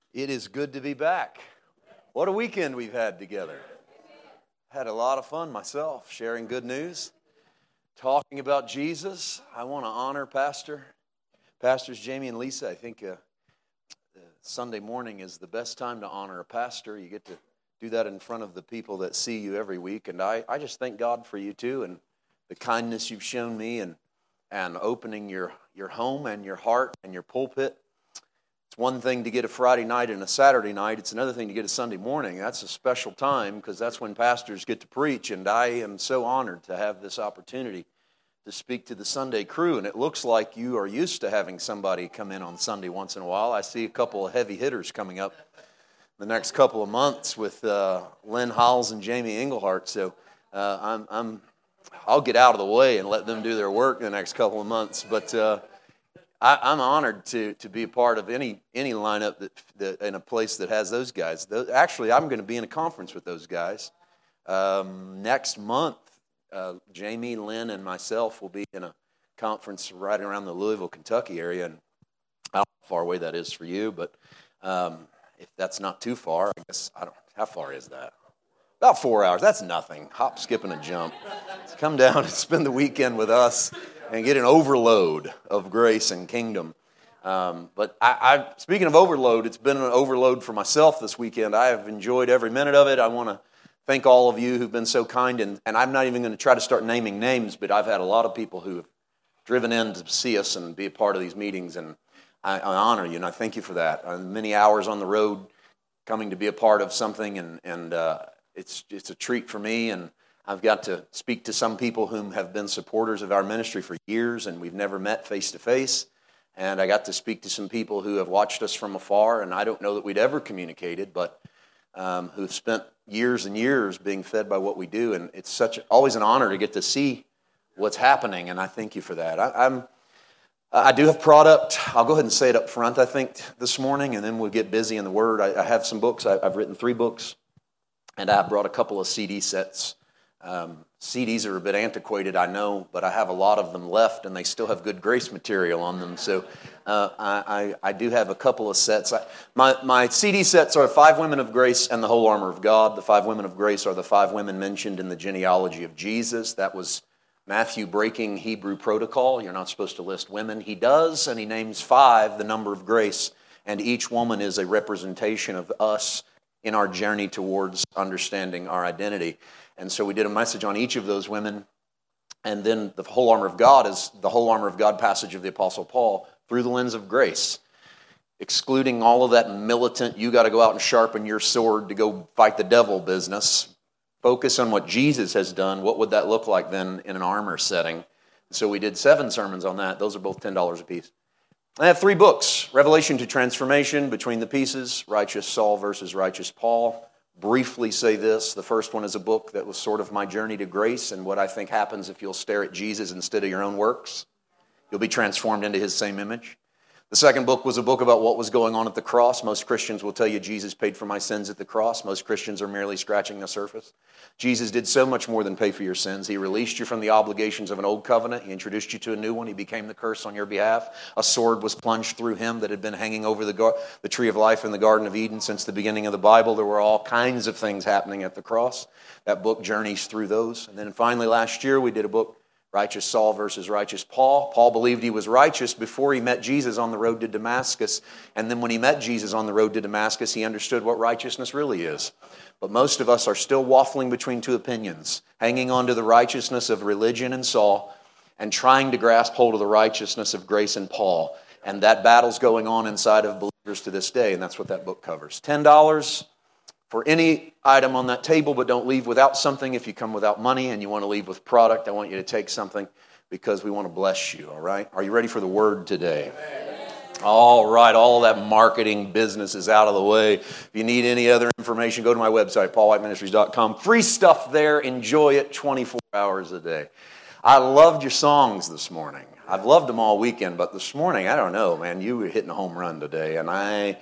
It is good to be back. What a weekend we've had together. Had a lot of fun myself, sharing good news, talking about Jesus. I want to honor Pastors Jamie and Lisa. I think Sunday morning is the best time to honor a pastor. You get to do that in front of the people that see you every week. And I just thank God for you too, and the kindness you've shown me, and opening your home and your heart and your pulpit. It's one thing to get a Friday night and a Saturday night. It's another thing to get a Sunday morning. That's a special time because that's when pastors get to preach, and I am so honored to have this opportunity to speak to the Sunday crew. And it looks like you are used to having somebody come in on Sunday once in a while. I see a couple of heavy hitters coming up the next couple of months with Lynn Howells and Jamie Englehart. So I'll get out of the way and let them do their work the next couple of months. But I'm honored to be a part of any lineup that in a place that has those guys. Actually, I'm going to be in a conference with those guys next month. Jamie, Lynn, and myself will be in a conference right around the Louisville, Kentucky area. And I don't know how far away that is for you, but if that's not too far, I guess how far is that? About 4 hours. That's nothing. Hop, skip, and a jump. So come down and spend the weekend with us and get an overload of grace and kingdom. But speaking of overload, it's been an overload for myself this weekend. I have enjoyed every minute of it. I want to thank all of you who've been so kind. And I'm not even going to try to start naming names, but I've had a lot of people who have driven in to see us and be a part of these meetings. And I honor you, and I thank you for that. Many hours on the road coming to be a part of something, and it's a treat for me. And I've got to speak to some people whom have been supporters of our ministry for years, and we've never met face-to-face. And I got to speak to some people who have watched us from afar, and I don't know that we'd ever communicated, but who've spent years and years being fed by what we do. And it's always an honor to get to see what's happening, and I thank you for that. I do have product. I'll go ahead and say it up front, I think, this morning, and then we'll get busy in the Word. I have some books. I've written 3 books, and I brought a couple of CD sets. CDs are a bit antiquated, I know, but I have a lot of them left, and they still have good grace material on them. So I do have a couple of sets. My CD sets are 5 Women of Grace and the Whole Armor of God. The 5 Women of Grace are the 5 women mentioned in the genealogy of Jesus. That was Matthew breaking Hebrew protocol. You're not supposed to list women. He does, and he names 5, the number of grace, and each woman is a representation of us in our journey towards understanding our identity. And so we did a message on each of those women. And then the whole armor of God is the whole armor of God passage of the Apostle Paul through the lens of grace, excluding all of that militant, you got to go out and sharpen your sword to go fight the devil business. Focus on what Jesus has done. What would that look like then in an armor setting? So we did 7 sermons on that. Those are both $10 a piece. I have 3 books: Revelation to Transformation, Between the Pieces, Righteous Saul versus Righteous Paul. Briefly say this: the first one is a book that was sort of my journey to grace and what I think happens if you'll stare at Jesus instead of your own works. You'll be transformed into His same image. The second book was a book about what was going on at the cross. Most Christians will tell you Jesus paid for my sins at the cross. Most Christians are merely scratching the surface. Jesus did so much more than pay for your sins. He released you from the obligations of an old covenant. He introduced you to a new one. He became the curse on your behalf. A sword was plunged through Him that had been hanging over the tree of life in the Garden of Eden since the beginning of the Bible. There were all kinds of things happening at the cross. That book journeys through those. And then finally last year we did a book, Righteous Saul versus Righteous Paul. Paul believed he was righteous before he met Jesus on the road to Damascus. And then when he met Jesus on the road to Damascus, he understood what righteousness really is. But most of us are still waffling between 2 opinions, hanging on to the righteousness of religion and Saul and trying to grasp hold of the righteousness of grace and Paul. And that battle's going on inside of believers to this day, and that's what that book covers. $10 for any item on that table, but don't leave without something. If you come without money and you want to leave with product, I want you to take something because we want to bless you, all right? Are you ready for the Word today? Amen. All right, all that marketing business is out of the way. If you need any other information, go to my website, paulwhiteministries.com. Free stuff there. Enjoy it 24 hours a day. I loved your songs this morning. I've loved them all weekend, but this morning, I don't know, man, you were hitting a home run today. And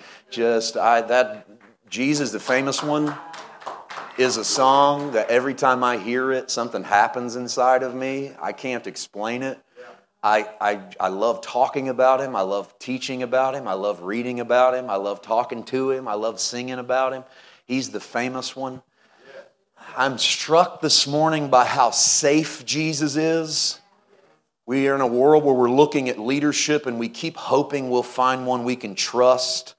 that Jesus, the famous one, is a song that every time I hear it, something happens inside of me. I can't explain it. I love talking about him. I love teaching about him. I love reading about him. I love talking to him. I love singing about him. He's the famous one. I'm struck this morning by how safe Jesus is. We are in a world where we're looking at leadership and we keep hoping we'll find one we can trust.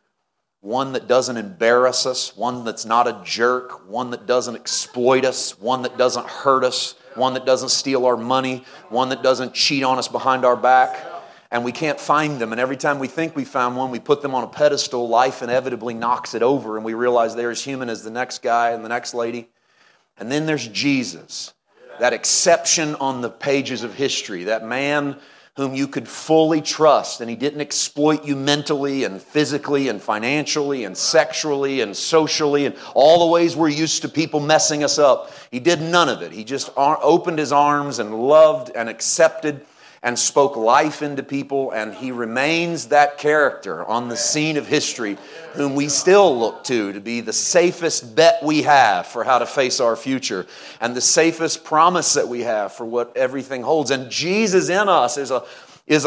One that doesn't embarrass us. One that's not a jerk. One that doesn't exploit us. One that doesn't hurt us. One that doesn't steal our money. One that doesn't cheat on us behind our back. And we can't find them. And every time we think we found one, we put them on a pedestal. Life inevitably knocks it over. And we realize they're as human as the next guy and the next lady. And then there's Jesus. That exception on the pages of history. That man whom you could fully trust. And he didn't exploit you mentally and physically and financially and sexually and socially and all the ways we're used to people messing us up. He did none of it. He just opened his arms and loved and accepted and spoke life into people. And he remains that character on the scene of history whom we still look to be the safest bet we have for how to face our future and the safest promise that we have for what everything holds. And Jesus in us is a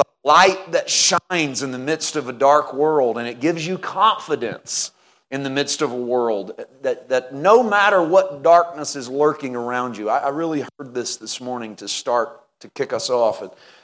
light that shines in the midst of a dark world, and it gives you confidence in the midst of a world that no matter what darkness is lurking around you. I really heard this morning to kick us off.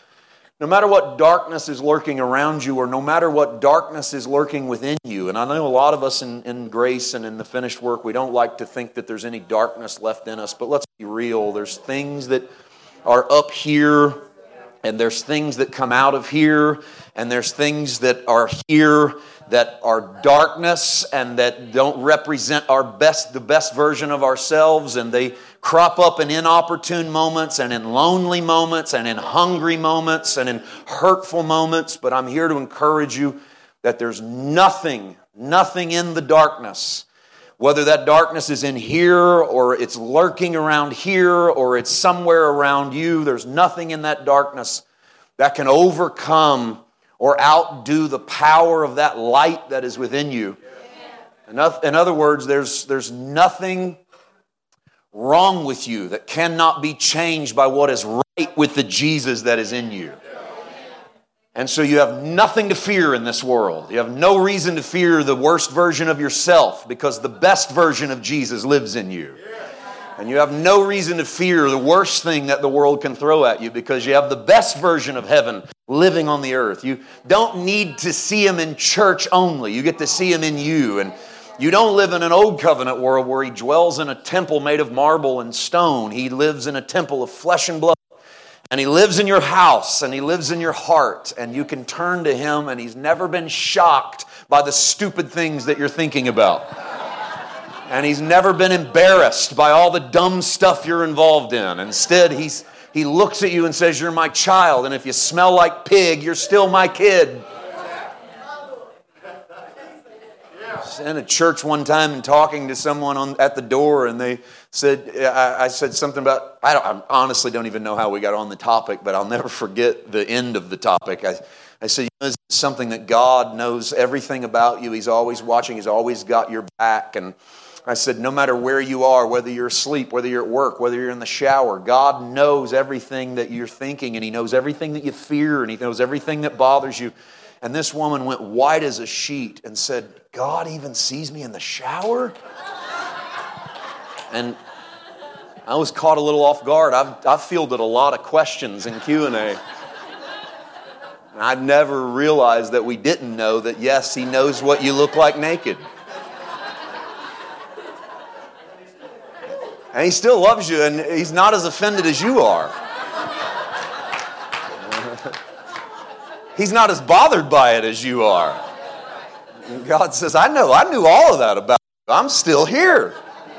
No matter what darkness is lurking around you, or no matter what darkness is lurking within you, and I know a lot of us in grace and in the finished work, we don't like to think that there's any darkness left in us, but let's be real. There's things that are up here, and there's things that come out of here, and there's things that are here that are darkness and that don't represent the best version of ourselves, and they crop up in inopportune moments and in lonely moments and in hungry moments and in hurtful moments. But I'm here to encourage you that there's nothing in the darkness, whether that darkness is in here or it's lurking around here or it's somewhere around you. There's nothing in that darkness that can overcome or outdo the power of that light that is within you. In other words, there's nothing wrong with you that cannot be changed by what is right with the Jesus that is in you. And so you have nothing to fear in this world. You have no reason to fear the worst version of yourself because the best version of Jesus lives in you. And you have no reason to fear the worst thing that the world can throw at you because you have the best version of heaven living on the earth. You don't need to see him in church only. You get to see him in you. And you don't live in an old covenant world where he dwells in a temple made of marble and stone. He lives in a temple of flesh and blood. And he lives in your house and he lives in your heart. And you can turn to him and he's never been shocked by the stupid things that you're thinking about. And he's never been embarrassed by all the dumb stuff you're involved in. Instead, he looks at you and says, "You're my child. And if you smell like pig, you're still my kid." I was in a church one time and talking to someone at the door, and they said, I said something about, I honestly don't even know how we got on the topic, but I'll never forget the end of the topic. I said, this is something that God knows everything about you. He's always watching. He's always got your back. And I said, no matter where you are, whether you're asleep, whether you're at work, whether you're in the shower, God knows everything that you're thinking, and he knows everything that you fear, and he knows everything that bothers you. And this woman went white as a sheet and said, "God even sees me in the shower?" And I was caught a little off guard. I've fielded a lot of questions in Q&A. And I'd never realized that we didn't know that, yes, he knows what you look like naked. And he still loves you, and he's not as offended as you are. He's not as bothered by it as you are. And God says, I knew all of that about you. I'm still here.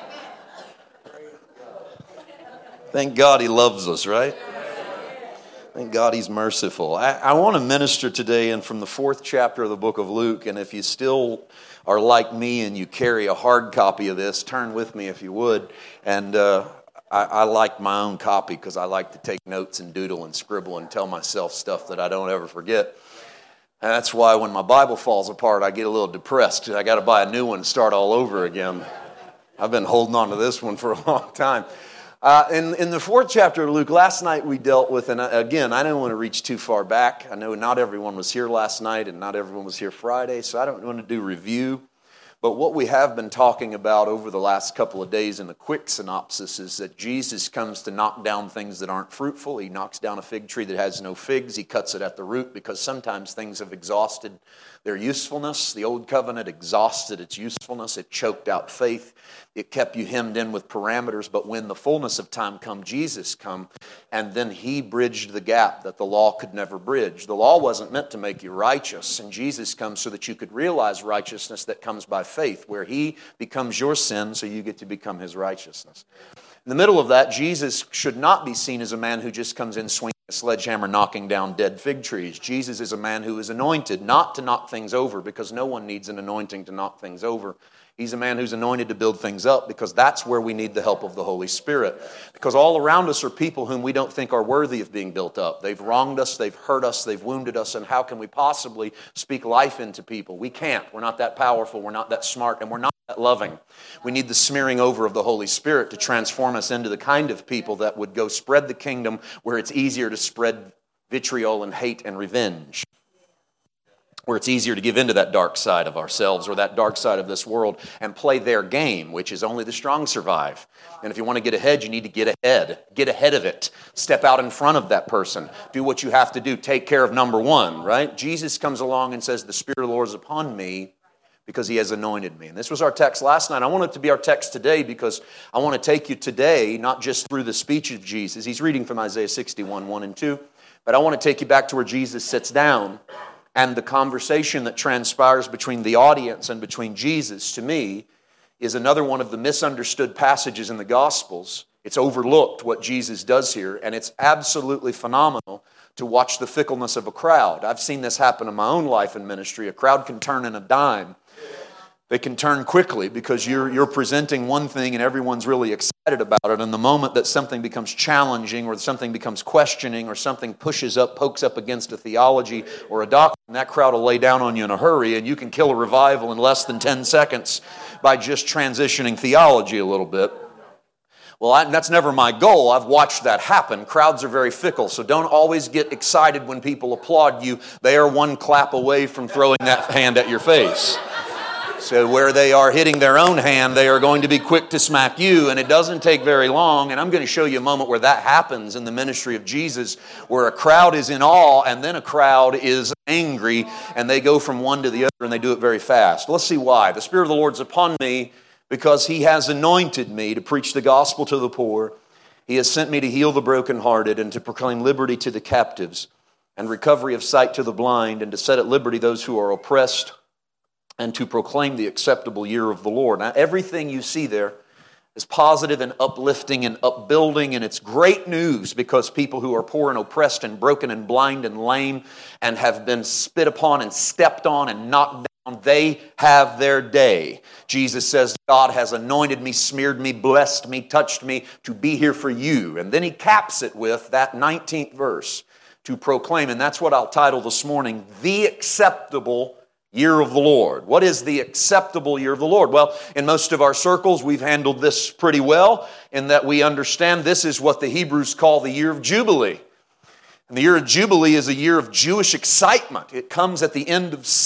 Thank God he loves us, right? Thank God he's merciful. I want to minister today and from the 4th chapter of the book of Luke. And if you still are like me and you carry a hard copy of this, turn with me if you would. And I like my own copy because I like to take notes and doodle and scribble and tell myself stuff that I don't ever forget. And that's why when my Bible falls apart, I get a little depressed. I got to buy a new one and start all over again. I've been holding on to this one for a long time. In the 4th chapter of Luke, last night we dealt with, and again, I don't want to reach too far back. I know not everyone was here last night and not everyone was here Friday, so I don't want to do review. But what we have been talking about over the last couple of days in the quick synopsis is that Jesus comes to knock down things that aren't fruitful. He knocks down a fig tree that has no figs. He cuts it at the root because sometimes things have exhausted their usefulness. The old covenant exhausted its usefulness. It choked out faith. It kept you hemmed in with parameters. But when the fullness of time come, Jesus come, and then he bridged the gap that the law could never bridge. The law wasn't meant to make you righteous, and Jesus comes so that you could realize righteousness that comes by faith, where he becomes your sin so you get to become his righteousness. In the middle of that, Jesus should not be seen as a man who just comes in swinging a sledgehammer, knocking down dead fig trees. Jesus is a man who is anointed not to knock things over, because no one needs an anointing to knock things over. He's a man who's anointed to build things up, because that's where we need the help of the Holy Spirit. Because all around us are people whom we don't think are worthy of being built up. They've wronged us, they've hurt us, they've wounded us, and how can we possibly speak life into people? We can't. We're not that powerful, we're not that smart, and we're not that loving. We need the smearing over of the Holy Spirit to transform us into the kind of people that would go spread the kingdom where it's easier to spread vitriol and hate and revenge. Where it's easier to give into that dark side of ourselves or that dark side of this world and play their game, which is only the strong survive. And if you want to get ahead, you need to get ahead. Get ahead of it. Step out in front of that person. Do what you have to do. Take care of number one, right? Jesus comes along and says, the Spirit of the Lord is upon me because he has anointed me. And this was our text last night. I want it to be our text today because I want to take you today, not just through the speech of Jesus. He's reading from Isaiah 61, 1 and 2. But I want to take you back to where Jesus sits down. And the conversation that transpires between the audience and between Jesus, to me, is another one of the misunderstood passages in the Gospels. It's overlooked what Jesus does here, and it's absolutely phenomenal to watch the fickleness of a crowd. I've seen this happen in my own life in ministry. A crowd can turn in a dime. They can turn quickly because you're presenting one thing and everyone's really excited about it. And the moment that something becomes challenging or something becomes questioning or something pokes up against a theology or a doctrine, that crowd will lay down on you in a hurry, and you can kill a revival in less than 10 seconds by just transitioning theology a little bit. Well, that's never my goal. I've watched that happen. Crowds are very fickle, so don't always get excited when people applaud you. They are one clap away from throwing that hand at your face. So where they are hitting their own hand, they are going to be quick to smack you, and it doesn't take very long. And I'm going to show you a moment where that happens in the ministry of Jesus, where a crowd is in awe, and then a crowd is angry, and they go from one to the other, and they do it very fast. Let's see why. The Spirit of the Lord's upon me because he has anointed me to preach the gospel to the poor. He has sent me to heal the brokenhearted and to proclaim liberty to the captives and recovery of sight to the blind and to set at liberty those who are oppressed, and to proclaim the acceptable year of the Lord. Now, everything you see there is positive and uplifting and upbuilding, and it's great news because people who are poor and oppressed and broken and blind and lame and have been spit upon and stepped on and knocked down, they have their day. Jesus says, God has anointed me, smeared me, blessed me, touched me to be here for you. And then he caps it with that 19th verse, to proclaim, and that's what I'll title this morning, the acceptable year of the Lord. What is the acceptable year of the Lord? Well, in most of our circles, we've handled this pretty well in that we understand this is what the Hebrews call the year of Jubilee. And the year of Jubilee is a year of Jewish excitement. It comes at the end of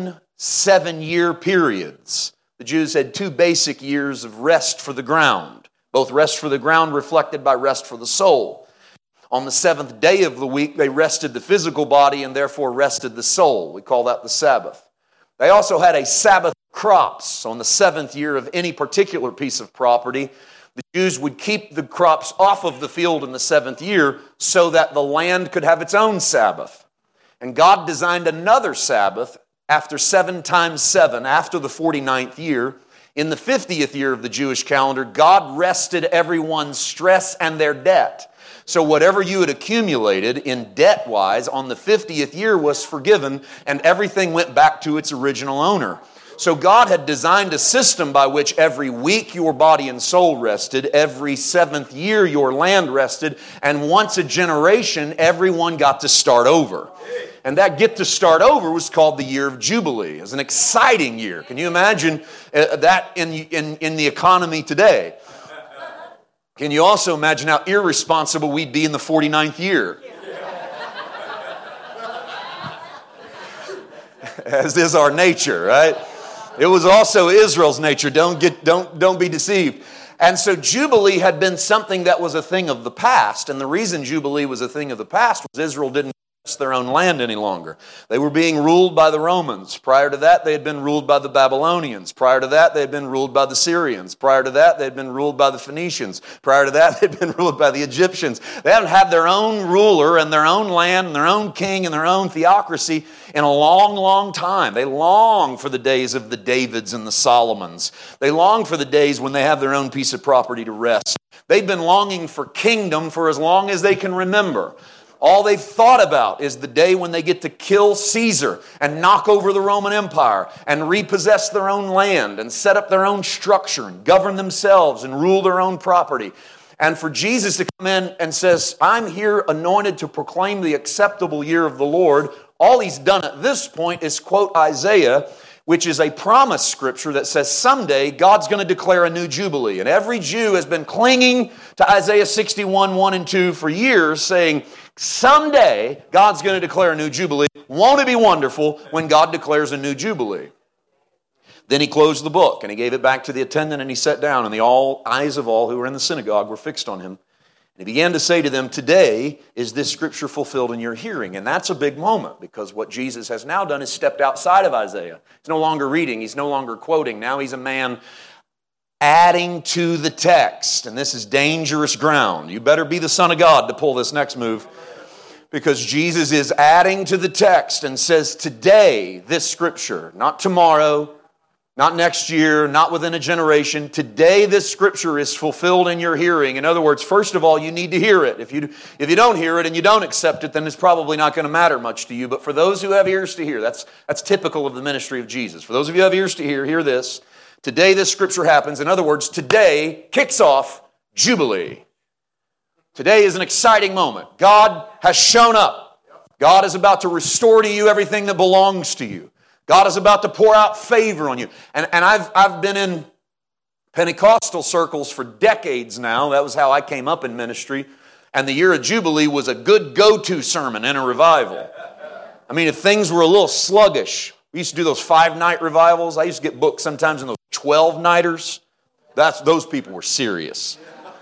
seven-year periods. The Jews had two basic years of rest for the ground, both rest for the ground reflected by rest for the soul. On the seventh day of the week, they rested the physical body and therefore rested the soul. We call that the Sabbath. They also had a Sabbath of crops. On the seventh year of any particular piece of property, the Jews would keep the crops off of the field in the seventh year so that the land could have its own Sabbath. And God designed another Sabbath after 7 times 7, after the 49th year. In the 50th year of the Jewish calendar, God rested everyone's stress and their debt. So whatever you had accumulated in debt-wise on the 50th year was forgiven, and everything went back to its original owner. So God had designed a system by which every week your body and soul rested, every 7th year your land rested, and once a generation, everyone got to start over. And that get to start over was called the year of Jubilee. It was an exciting year. Can you imagine that in the economy today? Can you also imagine how irresponsible we'd be in the 49th year? As is our nature, right? It was also Israel's nature. Don't be deceived. And so Jubilee had been something that was a thing of the past. And the reason Jubilee was a thing of the past was Israel didn't possess their own land any longer. They were being ruled by the Romans. Prior to that, they had been ruled by the Babylonians. Prior to that, they had been ruled by the Syrians. Prior to that, they had been ruled by the Phoenicians. Prior to that, they had been ruled by the Egyptians. They hadn't had their own ruler and their own land and their own king and their own theocracy in a long, long time. They long for the days of the Davids and the Solomons. They long for the days when they have their own piece of property to rest. They've been longing for kingdom for as long as they can remember. All they've thought about is the day when they get to kill Caesar and knock over the Roman Empire and repossess their own land and set up their own structure and govern themselves and rule their own property. And for Jesus to come in and says, I'm here anointed to proclaim the acceptable year of the Lord. All he's done at this point is quote Isaiah, which is a promise scripture that says someday God's going to declare a new Jubilee. And every Jew has been clinging to Isaiah 61, 1 and 2 for years, saying, someday God's going to declare a new Jubilee. Won't it be wonderful when God declares a new Jubilee? Then he closed the book and he gave it back to the attendant and he sat down, and the eyes of all who were in the synagogue were fixed on him. And he began to say to them, today is this scripture fulfilled in your hearing. And that's a big moment, because what Jesus has now done is stepped outside of Isaiah. He's no longer reading. He's no longer quoting. Now he's a man adding to the text. And this is dangerous ground. You better be the Son of God to pull this next move, because Jesus is adding to the text and says, today, this scripture, not tomorrow, not next year, not within a generation. Today, this scripture is fulfilled in your hearing. In other words, first of all, you need to hear it. If you don't hear it and you don't accept it, then it's probably not going to matter much to you. But for those who have ears to hear, that's typical of the ministry of Jesus. For those of you who have ears to hear this. Today, this scripture happens. In other words, today kicks off Jubilee. Today is an exciting moment. God has shown up. God is about to restore to you everything that belongs to you. God is about to pour out favor on you. And I've been in Pentecostal circles for decades now. That was how I came up in ministry. And the year of Jubilee was a good go-to sermon in a revival. I mean, if things were a little sluggish, we used to do those 5-night revivals. I used to get booked sometimes in those 12-nighters. Those people were serious.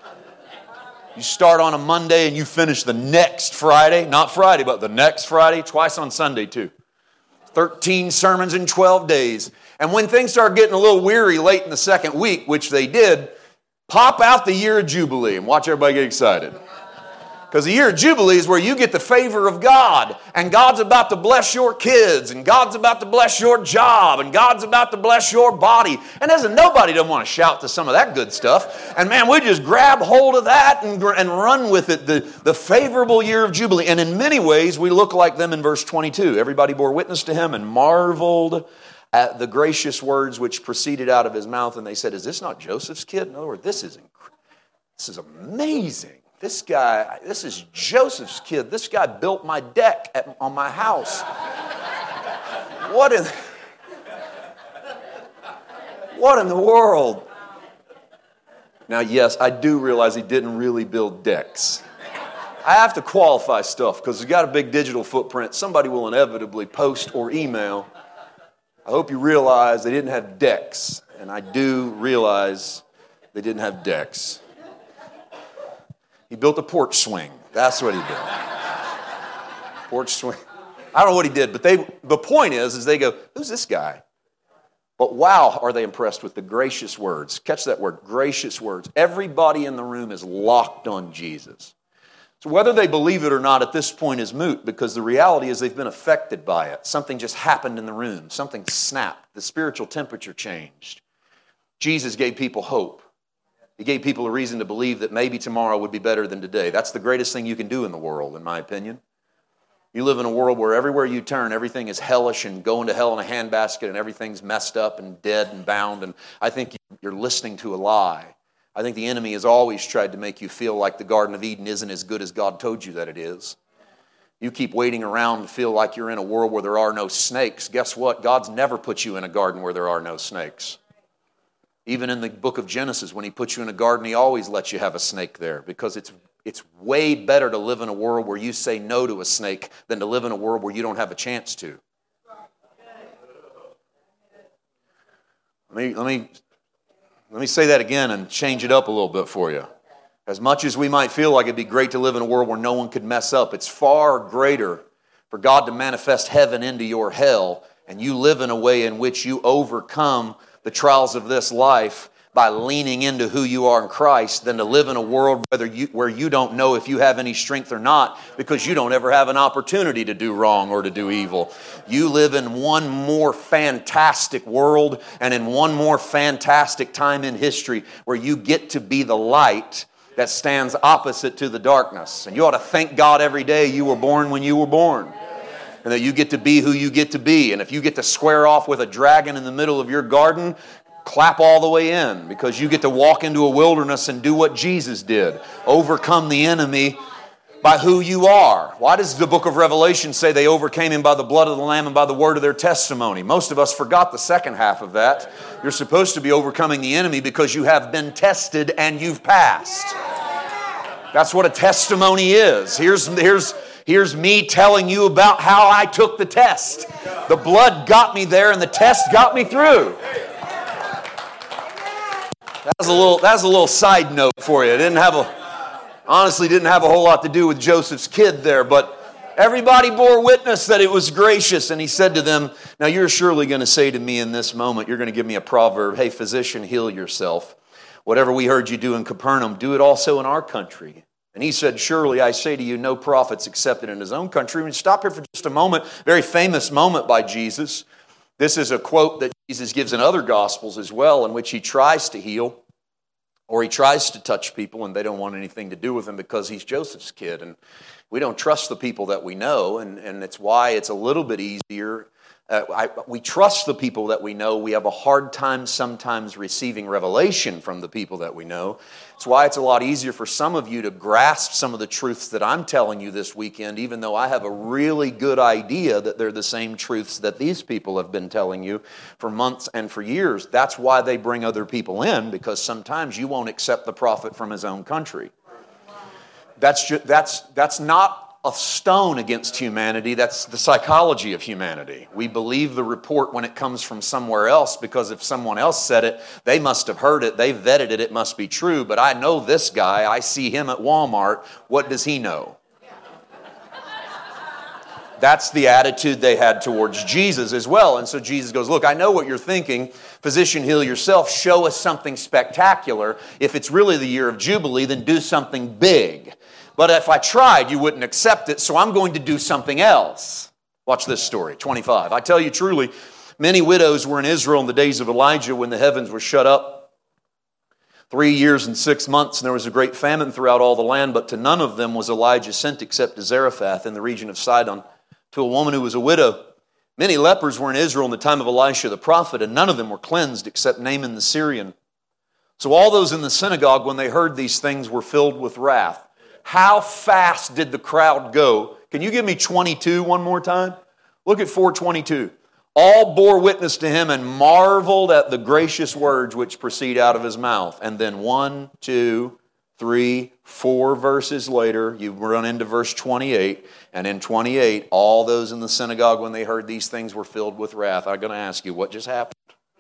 You start on a Monday and you finish the next Friday. Not Friday, but the next Friday. Twice on Sunday, too. 13 sermons in 12 days. And when things start getting a little weary late in the second week, which they did, pop out the year of Jubilee and watch everybody get excited. Because the year of Jubilee is where you get the favor of God. And God's about to bless your kids. And God's about to bless your job. And God's about to bless your body. And nobody doesn't want to shout to some of that good stuff. And man, we just grab hold of that and run with it. The favorable year of Jubilee. And in many ways, we look like them in verse 22. Everybody bore witness to him and marveled at the gracious words which proceeded out of his mouth. And they said, is this not Joseph's kid? In other words, this is amazing. This is Joseph's kid. This guy built my deck on my house. What in the world? Now, yes, I do realize he didn't really build decks. I have to qualify stuff because he's got a big digital footprint. Somebody will inevitably post or email. I hope you realize they didn't have decks, and I do realize they didn't have decks. He built a porch swing. That's what he did. Porch swing. I don't know what he did, but the point is they go, who's this guy? But wow, are they impressed with the gracious words. Catch that word, gracious words. Everybody in the room is locked on Jesus. So whether they believe it or not at this point is moot, because the reality is they've been affected by it. Something just happened in the room. Something snapped. The spiritual temperature changed. Jesus gave people hope. He gave people a reason to believe that maybe tomorrow would be better than today. That's the greatest thing you can do in the world, in my opinion. You live in a world where everywhere you turn, everything is hellish and going to hell in a handbasket and everything's messed up and dead and bound. And I think you're listening to a lie. I think the enemy has always tried to make you feel like the Garden of Eden isn't as good as God told you that it is. You keep waiting around to feel like you're in a world where there are no snakes. Guess what? God's never put you in a garden where there are no snakes. Even in the book of Genesis, when he puts you in a garden, he always lets you have a snake there because it's way better to live in a world where you say no to a snake than to live in a world where you don't have a chance to. Let me say that again and change it up a little bit for you. As much as we might feel like it'd be great to live in a world where no one could mess up, it's far greater for God to manifest heaven into your hell and you live in a way in which you overcome the trials of this life by leaning into who you are in Christ than to live in a world where you don't know if you have any strength or not because you don't ever have an opportunity to do wrong or to do evil. You live in one more fantastic world and in one more fantastic time in history where you get to be the light that stands opposite to the darkness. And you ought to thank God every day you were born when you were born. And that you get to be who you get to be. And if you get to square off with a dragon in the middle of your garden, clap all the way in, because you get to walk into a wilderness and do what Jesus did. Overcome the enemy by who you are. Why does the book of Revelation say they overcame him by the blood of the Lamb and by the word of their testimony? Most of us forgot the second half of that. You're supposed to be overcoming the enemy because you have been tested and you've passed. That's what a testimony is. Here's me telling you about how I took the test. The blood got me there and the test got me through. That was a little side note for you. It honestly didn't have a whole lot to do with Joseph's kid there, but everybody bore witness that it was gracious. And he said to them, now you're surely going to say to me in this moment, you're going to give me a proverb, hey, physician, heal yourself. Whatever we heard you do in Capernaum, do it also in our country. And he said, surely I say to you, no prophet's accepted in his own country. And stop here for just a moment. Very famous moment by Jesus. This is a quote that Jesus gives in other Gospels as well, in which he tries to heal or he tries to touch people and they don't want anything to do with him because he's Joseph's kid. And we don't trust the people that we know, and it's why it's a little bit easier. We trust the people that we know. We have a hard time sometimes receiving revelation from the people that we know. It's why it's a lot easier for some of you to grasp some of the truths that I'm telling you this weekend, even though I have a really good idea that they're the same truths that these people have been telling you for months and for years. That's why they bring other people in, because sometimes you won't accept the prophet from his own country. That's not a stone against humanity. That's the psychology of humanity. We believe the report when it comes from somewhere else because if someone else said it, they must have heard it, they vetted it, it must be true. But I know this guy, I see him at Walmart, what does he know? That's the attitude they had towards Jesus as well. And so Jesus goes, look, I know what you're thinking. Physician, heal yourself. Show us something spectacular. If it's really the year of Jubilee, then do something big. But if I tried, you wouldn't accept it, so I'm going to do something else. Watch this story, 25. I tell you truly, many widows were in Israel in the days of Elijah when the heavens were shut up 3 years and 6 months, and there was a great famine throughout all the land, but to none of them was Elijah sent except to Zarephath in the region of Sidon, to a woman who was a widow. Many lepers were in Israel in the time of Elisha the prophet, and none of them were cleansed except Naaman the Syrian. So all those in the synagogue, when they heard these things, were filled with wrath. How fast did the crowd go? Can you give me 22 one more time? Look at 4:22. All bore witness to him and marveled at the gracious words which proceed out of his mouth. And then 1, 2, 3, 4 verses later, you run into verse 28. And in 28, all those in the synagogue, when they heard these things, were filled with wrath. I'm going to ask you, what just happened?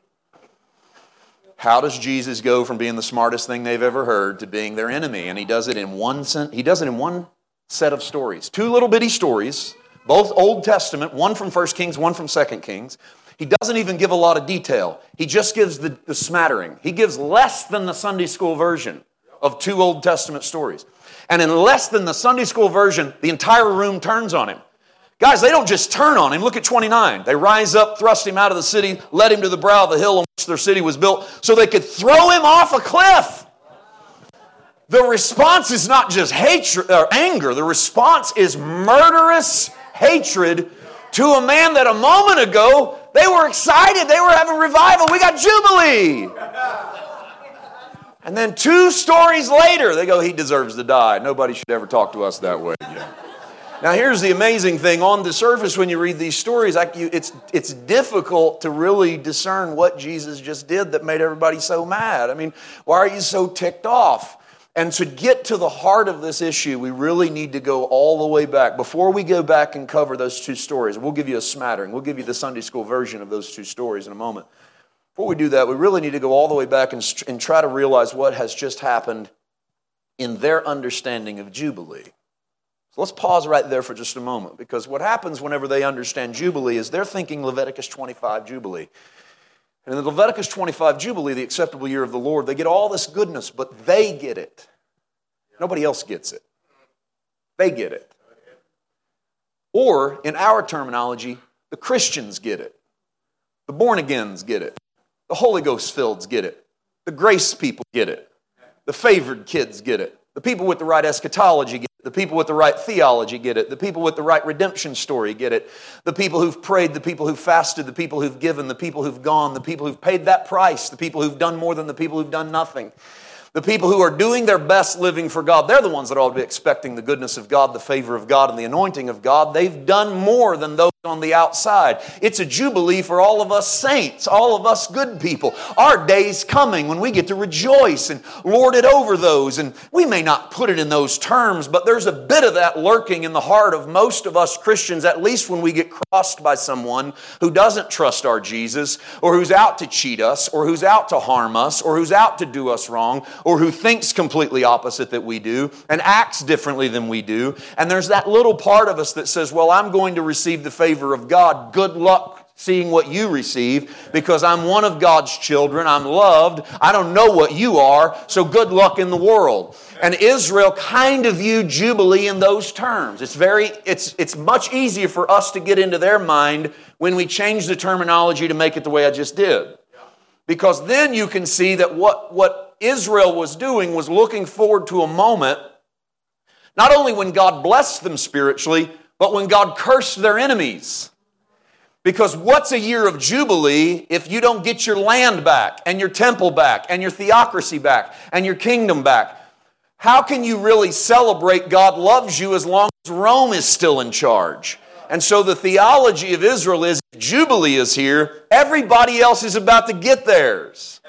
How does Jesus go from being the smartest thing they've ever heard to being their enemy? And he does it in one set of stories. 2 little bitty stories, both Old Testament, one from 1 Kings, one from 2 Kings. He doesn't even give a lot of detail. He just gives the smattering. He gives less than the Sunday school version of 2 Old Testament stories. And in less than the Sunday school version, the entire room turns on him. Guys, they don't just turn on him. Look at 29. They rise up, thrust him out of the city, led him to the brow of the hill on which their city was built, so they could throw him off a cliff. The response is not just hatred or anger. The response is murderous hatred to a man that a moment ago they were excited. They were having revival. We got Jubilee. And then 2 stories later, they go, he deserves to die. Nobody should ever talk to us that way again. Now, here's the amazing thing. On the surface, when you read these stories, it's difficult to really discern what Jesus just did that made everybody so mad. I mean, why are you so ticked off? And to get to the heart of this issue, we really need to go all the way back. Before we go back and cover those two stories, we'll give you a smattering. We'll give you the Sunday school version of those two stories in a moment. Before we do that, we really need to go all the way back and try to realize what has just happened in their understanding of Jubilee. So let's pause right there for just a moment, because what happens whenever they understand Jubilee is they're thinking Leviticus 25 Jubilee. And in the Leviticus 25 Jubilee, the acceptable year of the Lord, they get all this goodness, but they get it. Nobody else gets it. They get it. Or, in our terminology, the Christians get it. The born-agains get it. The Holy Ghost-filleds get it. The grace people get it. The favored kids get it. The people with the right eschatology get it. The people with the right theology get it. The people with the right redemption story get it. The people who've prayed, the people who've fasted, the people who've given, the people who've gone, the people who've paid that price, the people who've done more than the people who've done nothing. The people who are doing their best living for God, they're the ones that ought to be expecting the goodness of God, the favor of God, and the anointing of God. They've done more than those on the outside. It's a jubilee for all of us saints, all of us good people. Our day's coming when we get to rejoice and lord it over those. And we may not put it in those terms, but there's a bit of that lurking in the heart of most of us Christians, at least when we get crossed by someone who doesn't trust our Jesus, or who's out to cheat us, or who's out to harm us, or who's out to do us wrong, or who thinks completely opposite that we do and acts differently than we do. And there's that little part of us that says, well, I'm going to receive the favor of God. Good luck seeing what you receive, because I'm one of God's children. I'm loved. I don't know what you are, so good luck in the world. And Israel kind of viewed Jubilee in those terms. It's much easier for us to get into their mind when we change the terminology to make it the way I just did. Because then you can see that what Israel was doing was looking forward to a moment, not only when God blessed them spiritually, but when God cursed their enemies. Because what's a year of Jubilee if you don't get your land back, and your temple back, and your theocracy back, and your kingdom back? How can you really celebrate God loves you as long as Rome is still in charge? And so the theology of Israel is, if Jubilee is here, everybody else is about to get theirs.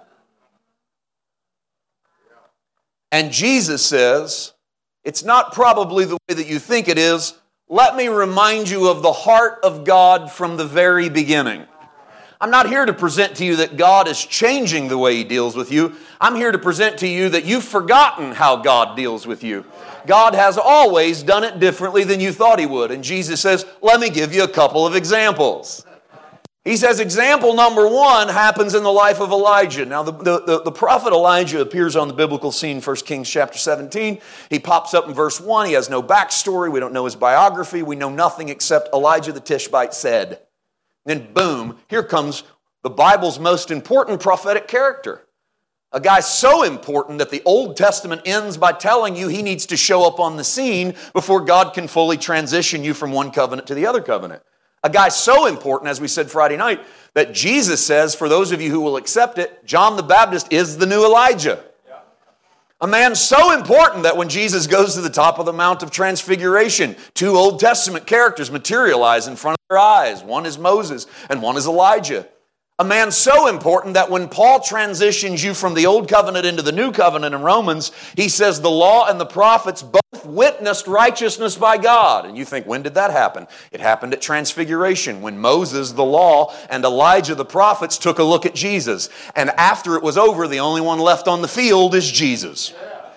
And Jesus says, it's not probably the way that you think it is. Let me remind you of the heart of God from the very beginning. I'm not here to present to you that God is changing the way He deals with you. I'm here to present to you that you've forgotten how God deals with you. God has always done it differently than you thought He would. And Jesus says, let me give you a couple of examples. He says example number one happens in the life of Elijah. Now the prophet Elijah appears on the biblical scene, 1 Kings chapter 17. He pops up in verse 1. He has no backstory. We don't know his biography. We know nothing except Elijah the Tishbite said. And then boom, here comes the Bible's most important prophetic character. A guy so important that the Old Testament ends by telling you he needs to show up on the scene before God can fully transition you from one covenant to the other covenant. A guy so important, as we said Friday night, that Jesus says, for those of you who will accept it, John the Baptist is the new Elijah. A man so important that when Jesus goes to the top of the Mount of Transfiguration, two Old Testament characters materialize in front of their eyes. One is Moses and one is Elijah. A man so important that when Paul transitions you from the Old Covenant into the New Covenant in Romans, he says the law and the prophets both witnessed righteousness by God. And you think, when did that happen? It happened at Transfiguration, when Moses, the law, and Elijah, the prophets, took a look at Jesus. And after it was over, the only one left on the field is Jesus.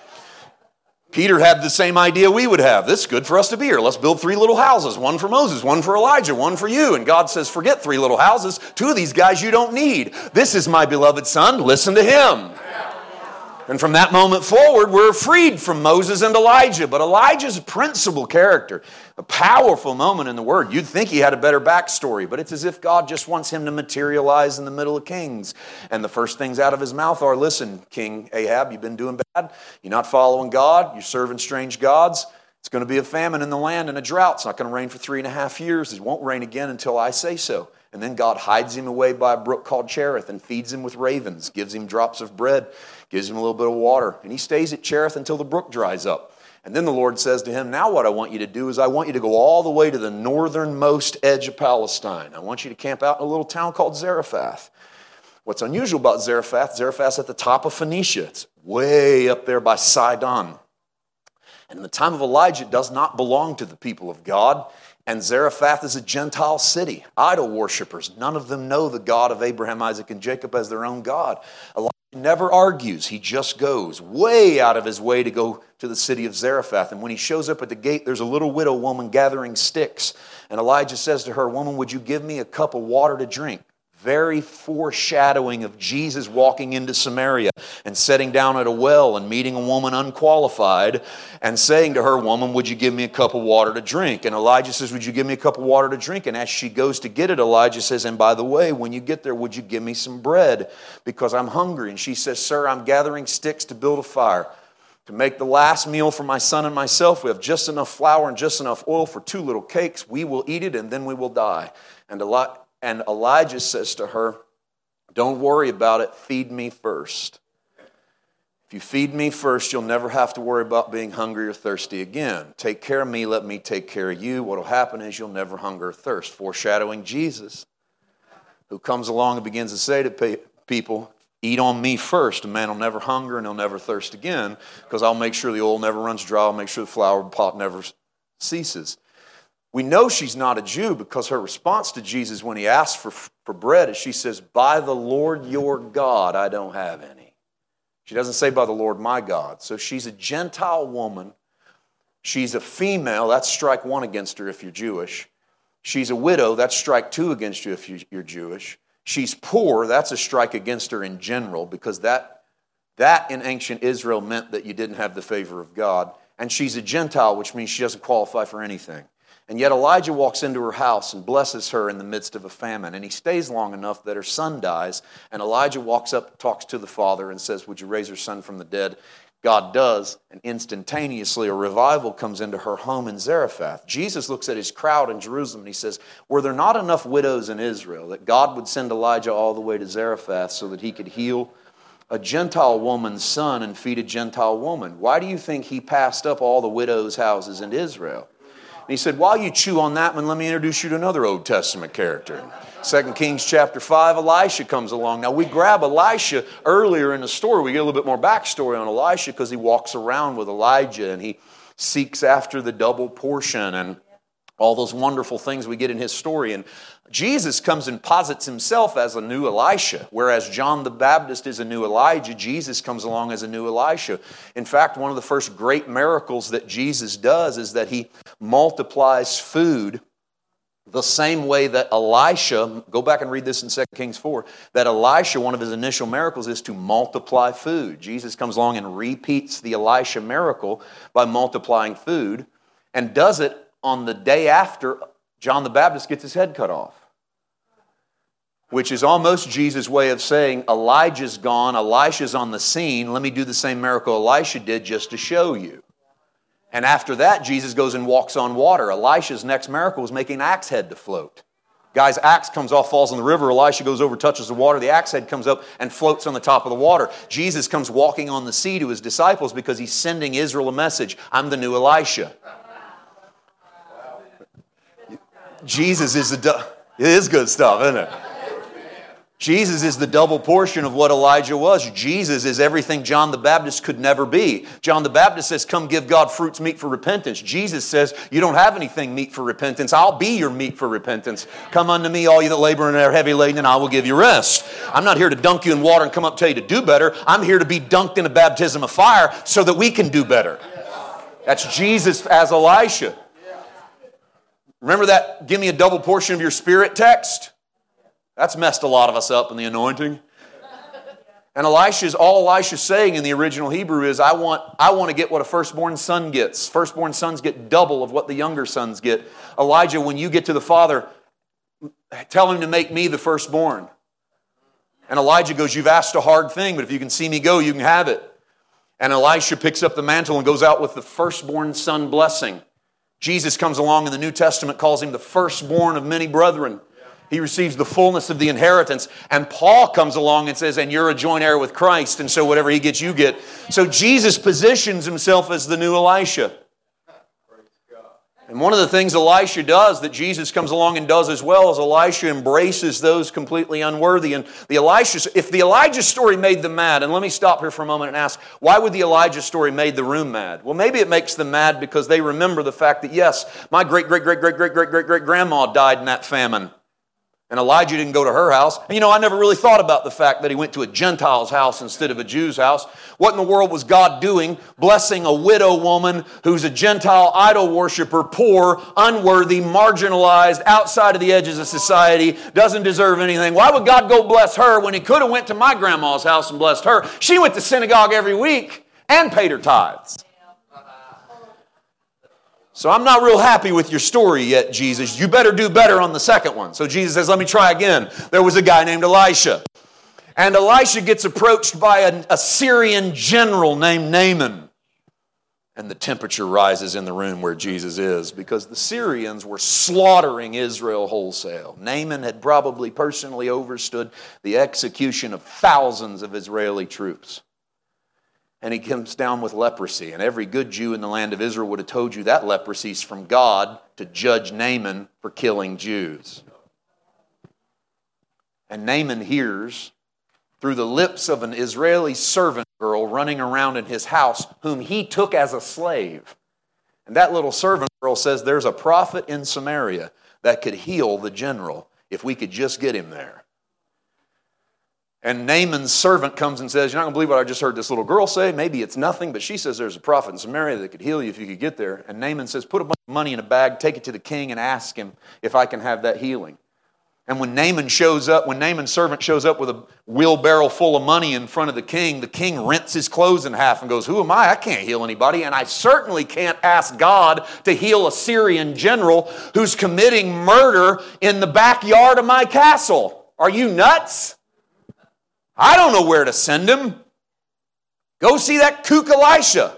Peter had the same idea we would have. This is good for us to be here. Let's build 3 little houses. One for Moses, one for Elijah, one for you. And God says, forget 3 little houses. 2 of these guys you don't need. This is my beloved son. Listen to him. And from that moment forward, we're freed from Moses and Elijah. But Elijah's a principal character, a powerful moment in the Word. You'd think he had a better backstory, but it's as if God just wants him to materialize in the middle of kings. And the first things out of his mouth are, listen, King Ahab, you've been doing bad. You're not following God. You're serving strange gods. It's going to be a famine in the land and a drought. It's not going to rain for 3.5 years. It won't rain again until I say so. And then God hides him away by a brook called Cherith and feeds him with ravens, gives him drops of bread, gives him a little bit of water. And he stays at Cherith until the brook dries up. And then the Lord says to him, now what I want you to do is I want you to go all the way to the northernmost edge of Palestine. I want you to camp out in a little town called Zarephath. What's unusual about Zarephath's at the top of Phoenicia. It's way up there by Sidon. And in the time of Elijah, it does not belong to the people of God. And Zarephath is a Gentile city, idol worshipers. None of them know the God of Abraham, Isaac, and Jacob as their own God. Elijah never argues. He just goes way out of his way to go to the city of Zarephath. And when he shows up at the gate, there's a little widow woman gathering sticks. And Elijah says to her, woman, would you give me a cup of water to drink? Very foreshadowing of Jesus walking into Samaria and sitting down at a well and meeting a woman unqualified and saying to her, woman, would you give me a cup of water to drink? And Elijah says, would you give me a cup of water to drink? And as she goes to get it, Elijah says, and by the way, when you get there, would you give me some bread? Because I'm hungry. And she says, sir, I'm gathering sticks to build a fire. To make the last meal for my son and myself, we have just enough flour and just enough oil for 2 little cakes. We will eat it and then we will die. And Elijah says to her, don't worry about it, feed me first. If you feed me first, you'll never have to worry about being hungry or thirsty again. Take care of me, let me take care of you. What will happen is you'll never hunger or thirst. Foreshadowing Jesus, who comes along and begins to say to people, eat on me first. A man will never hunger and he'll never thirst again, because I'll make sure the oil never runs dry. I'll make sure the flour pot never ceases. We know she's not a Jew because her response to Jesus when he asks for bread is she says, by the Lord your God, I don't have any. She doesn't say by the Lord my God. So she's a Gentile woman. She's a female. That's strike 1 against her if you're Jewish. She's a widow. That's strike 2 against you if you're Jewish. She's poor. That's a strike against her in general, because that in ancient Israel meant that you didn't have the favor of God. And she's a Gentile, which means she doesn't qualify for anything. And yet Elijah walks into her house and blesses her in the midst of a famine. And he stays long enough that her son dies. And Elijah walks up, talks to the father, and says, would you raise her son from the dead? God does. And instantaneously a revival comes into her home in Zarephath. Jesus looks at his crowd in Jerusalem and he says, were there not enough widows in Israel that God would send Elijah all the way to Zarephath so that he could heal a Gentile woman's son and feed a Gentile woman? Why do you think he passed up all the widows' houses in Israel? And he said, while you chew on that one, let me introduce you to another Old Testament character. 2 Kings chapter 5, Elisha comes along. Now we grab Elisha earlier in the story. We get a little bit more backstory on Elisha because he walks around with Elijah and he seeks after the double portion and all those wonderful things we get in his story. And Jesus comes and posits himself as a new Elisha, whereas John the Baptist is a new Elijah. Jesus comes along as a new Elisha. In fact, one of the first great miracles that Jesus does is that he multiplies food the same way that Elisha, go back and read this in 2 Kings 4, that Elisha, one of his initial miracles is to multiply food. Jesus comes along and repeats the Elisha miracle by multiplying food and does it on the day after John the Baptist gets his head cut off, which is almost Jesus' way of saying, Elijah's gone, Elisha's on the scene, let me do the same miracle Elisha did just to show you. And after that, Jesus goes and walks on water. Elisha's next miracle was making an axe head to float. Guy's axe comes off, falls in the river. Elisha goes over, touches the water. The axe head comes up and floats on the top of the water. Jesus comes walking on the sea to his disciples because he's sending Israel a message. I'm the new Elisha. Jesus is it is good stuff, isn't it? Jesus is the double portion of what Elijah was. Jesus is everything John the Baptist could never be. John the Baptist says, come give God fruits meet for repentance. Jesus says, you don't have anything meet for repentance. I'll be your meat for repentance. Come unto me, all you that labor and are heavy laden, and I will give you rest. I'm not here to dunk you in water and come up and tell you to do better. I'm here to be dunked in a baptism of fire so that we can do better. That's Jesus as Elisha. Remember that, give me a double portion of your spirit text? That's messed a lot of us up in the anointing. And all Elisha's saying in the original Hebrew is, I want to get what a firstborn son gets. Firstborn sons get double of what the younger sons get. Elijah, when you get to the Father, tell him to make me the firstborn. And Elijah goes, you've asked a hard thing, but if you can see me go, you can have it. And Elisha picks up the mantle and goes out with the firstborn son blessing. Jesus comes along in the New Testament, calls him the firstborn of many brethren. He receives the fullness of the inheritance. And Paul comes along and says, and you're a joint heir with Christ, and so whatever he gets, you get. So Jesus positions himself as the new Elisha. And one of the things Elisha does that Jesus comes along and does as well is Elisha embraces those completely unworthy. And if the Elijah story made them mad, and let me stop here for a moment and ask, why would the Elijah story made the room mad? Well, maybe it makes them mad because they remember the fact that, yes, my great-great-great-great-great-great-great-grandma died in that famine. And Elijah didn't go to her house. And I never really thought about the fact that he went to a Gentile's house instead of a Jew's house. What in the world was God doing, blessing a widow woman who's a Gentile idol worshiper, poor, unworthy, marginalized, outside of the edges of society, doesn't deserve anything? Why would God go bless her when he could have went to my grandma's house and blessed her? She went to synagogue every week and paid her tithes. So I'm not real happy with your story yet, Jesus. You better do better on the second one. So Jesus says, let me try again. There was a guy named Elisha. And Elisha gets approached by a Syrian general named Naaman. And the temperature rises in the room where Jesus is because the Syrians were slaughtering Israel wholesale. Naaman had probably personally overstood the execution of thousands of Israeli troops. And he comes down with leprosy. And every good Jew in the land of Israel would have told you that leprosy is from God to judge Naaman for killing Jews. And Naaman hears through the lips of an Israeli servant girl running around in his house whom he took as a slave. And that little servant girl says, there's a prophet in Samaria that could heal the general if we could just get him there. And Naaman's servant comes and says, you're not going to believe what I just heard this little girl say. Maybe it's nothing, but she says there's a prophet in Samaria that could heal you if you could get there. And Naaman says, put a bunch of money in a bag, take it to the king and ask him if I can have that healing. And when Naaman's servant shows up with a wheelbarrow full of money in front of the king rents his clothes in half and goes, who am I? I can't heal anybody. And I certainly can't ask God to heal a Syrian general who's committing murder in the backyard of my castle. Are you nuts? I don't know where to send him. Go see that kook Elisha.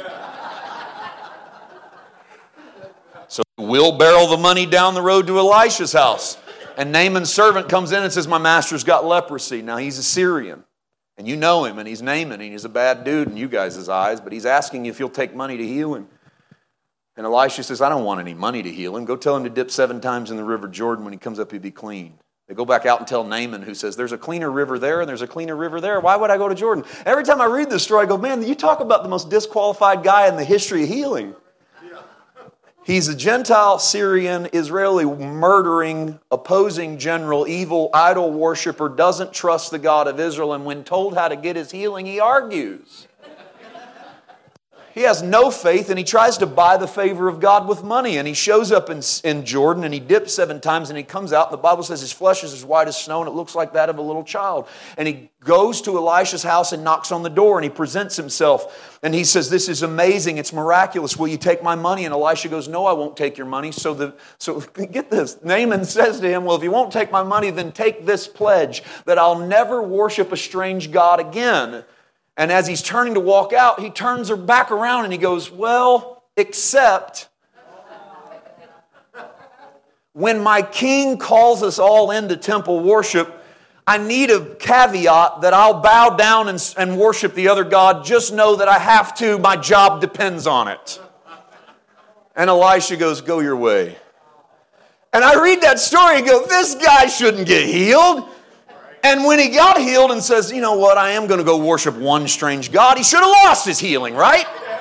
So we'll barrel the money down the road to Elisha's house. And Naaman's servant comes in and says, my master's got leprosy. Now he's a Syrian. And you know him, and he's Naaman, and he's a bad dude in you guys' eyes, but he's asking you if you'll take money to heal him. And Elisha says, I don't want any money to heal him. Go tell him to dip 7 times in the river Jordan. When he comes up, he'll be clean. They go back out and tell Naaman, who says, there's a cleaner river there and there's a cleaner river there. Why would I go to Jordan? Every time I read this story, I go, man, you talk about the most disqualified guy in the history of healing. He's a Gentile, Syrian, Israeli, murdering, opposing general, evil, idol worshiper, doesn't trust the God of Israel, and when told how to get his healing, he argues. He has no faith, and he tries to buy the favor of God with money. And he shows up in Jordan, and he dips 7 times, and he comes out. And the Bible says his flesh is as white as snow, and it looks like that of a little child. And he goes to Elisha's house and knocks on the door, and he presents himself. And he says, this is amazing. It's miraculous. Will you take my money? And Elisha goes, no, I won't take your money. So get this. Naaman says to him, well, if you won't take my money, then take this pledge that I'll never worship a strange god again. And as he's turning to walk out, he turns her back around and he goes, well, except when my king calls us all into temple worship, I need a caveat that I'll bow down and worship the other god. Just know that I have to. My job depends on it. And Elisha goes, go your way. And I read that story and go, this guy shouldn't get healed. And when he got healed and says, you know what, I am going to go worship one strange god, he should have lost his healing, right?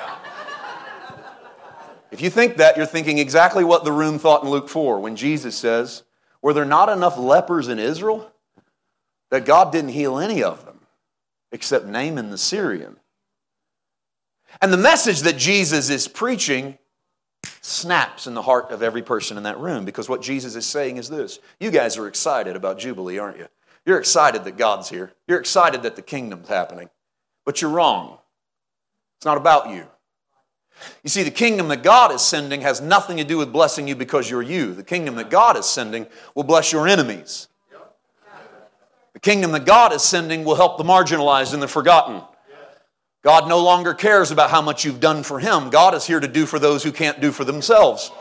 If you think that, you're thinking exactly what the room thought in Luke 4 when Jesus says, were there not enough lepers in Israel that God didn't heal any of them except Naaman the Syrian? And the message that Jesus is preaching snaps in the heart of every person in that room, because what Jesus is saying is this: you guys are excited about Jubilee, aren't you? You're excited that God's here. You're excited that the kingdom's happening. But you're wrong. It's not about you. You see, the kingdom that God is sending has nothing to do with blessing you because you're you. The kingdom that God is sending will bless your enemies. The kingdom that God is sending will help the marginalized and the forgotten. God no longer cares about how much you've done for Him. God is here to do for those who can't do for themselves.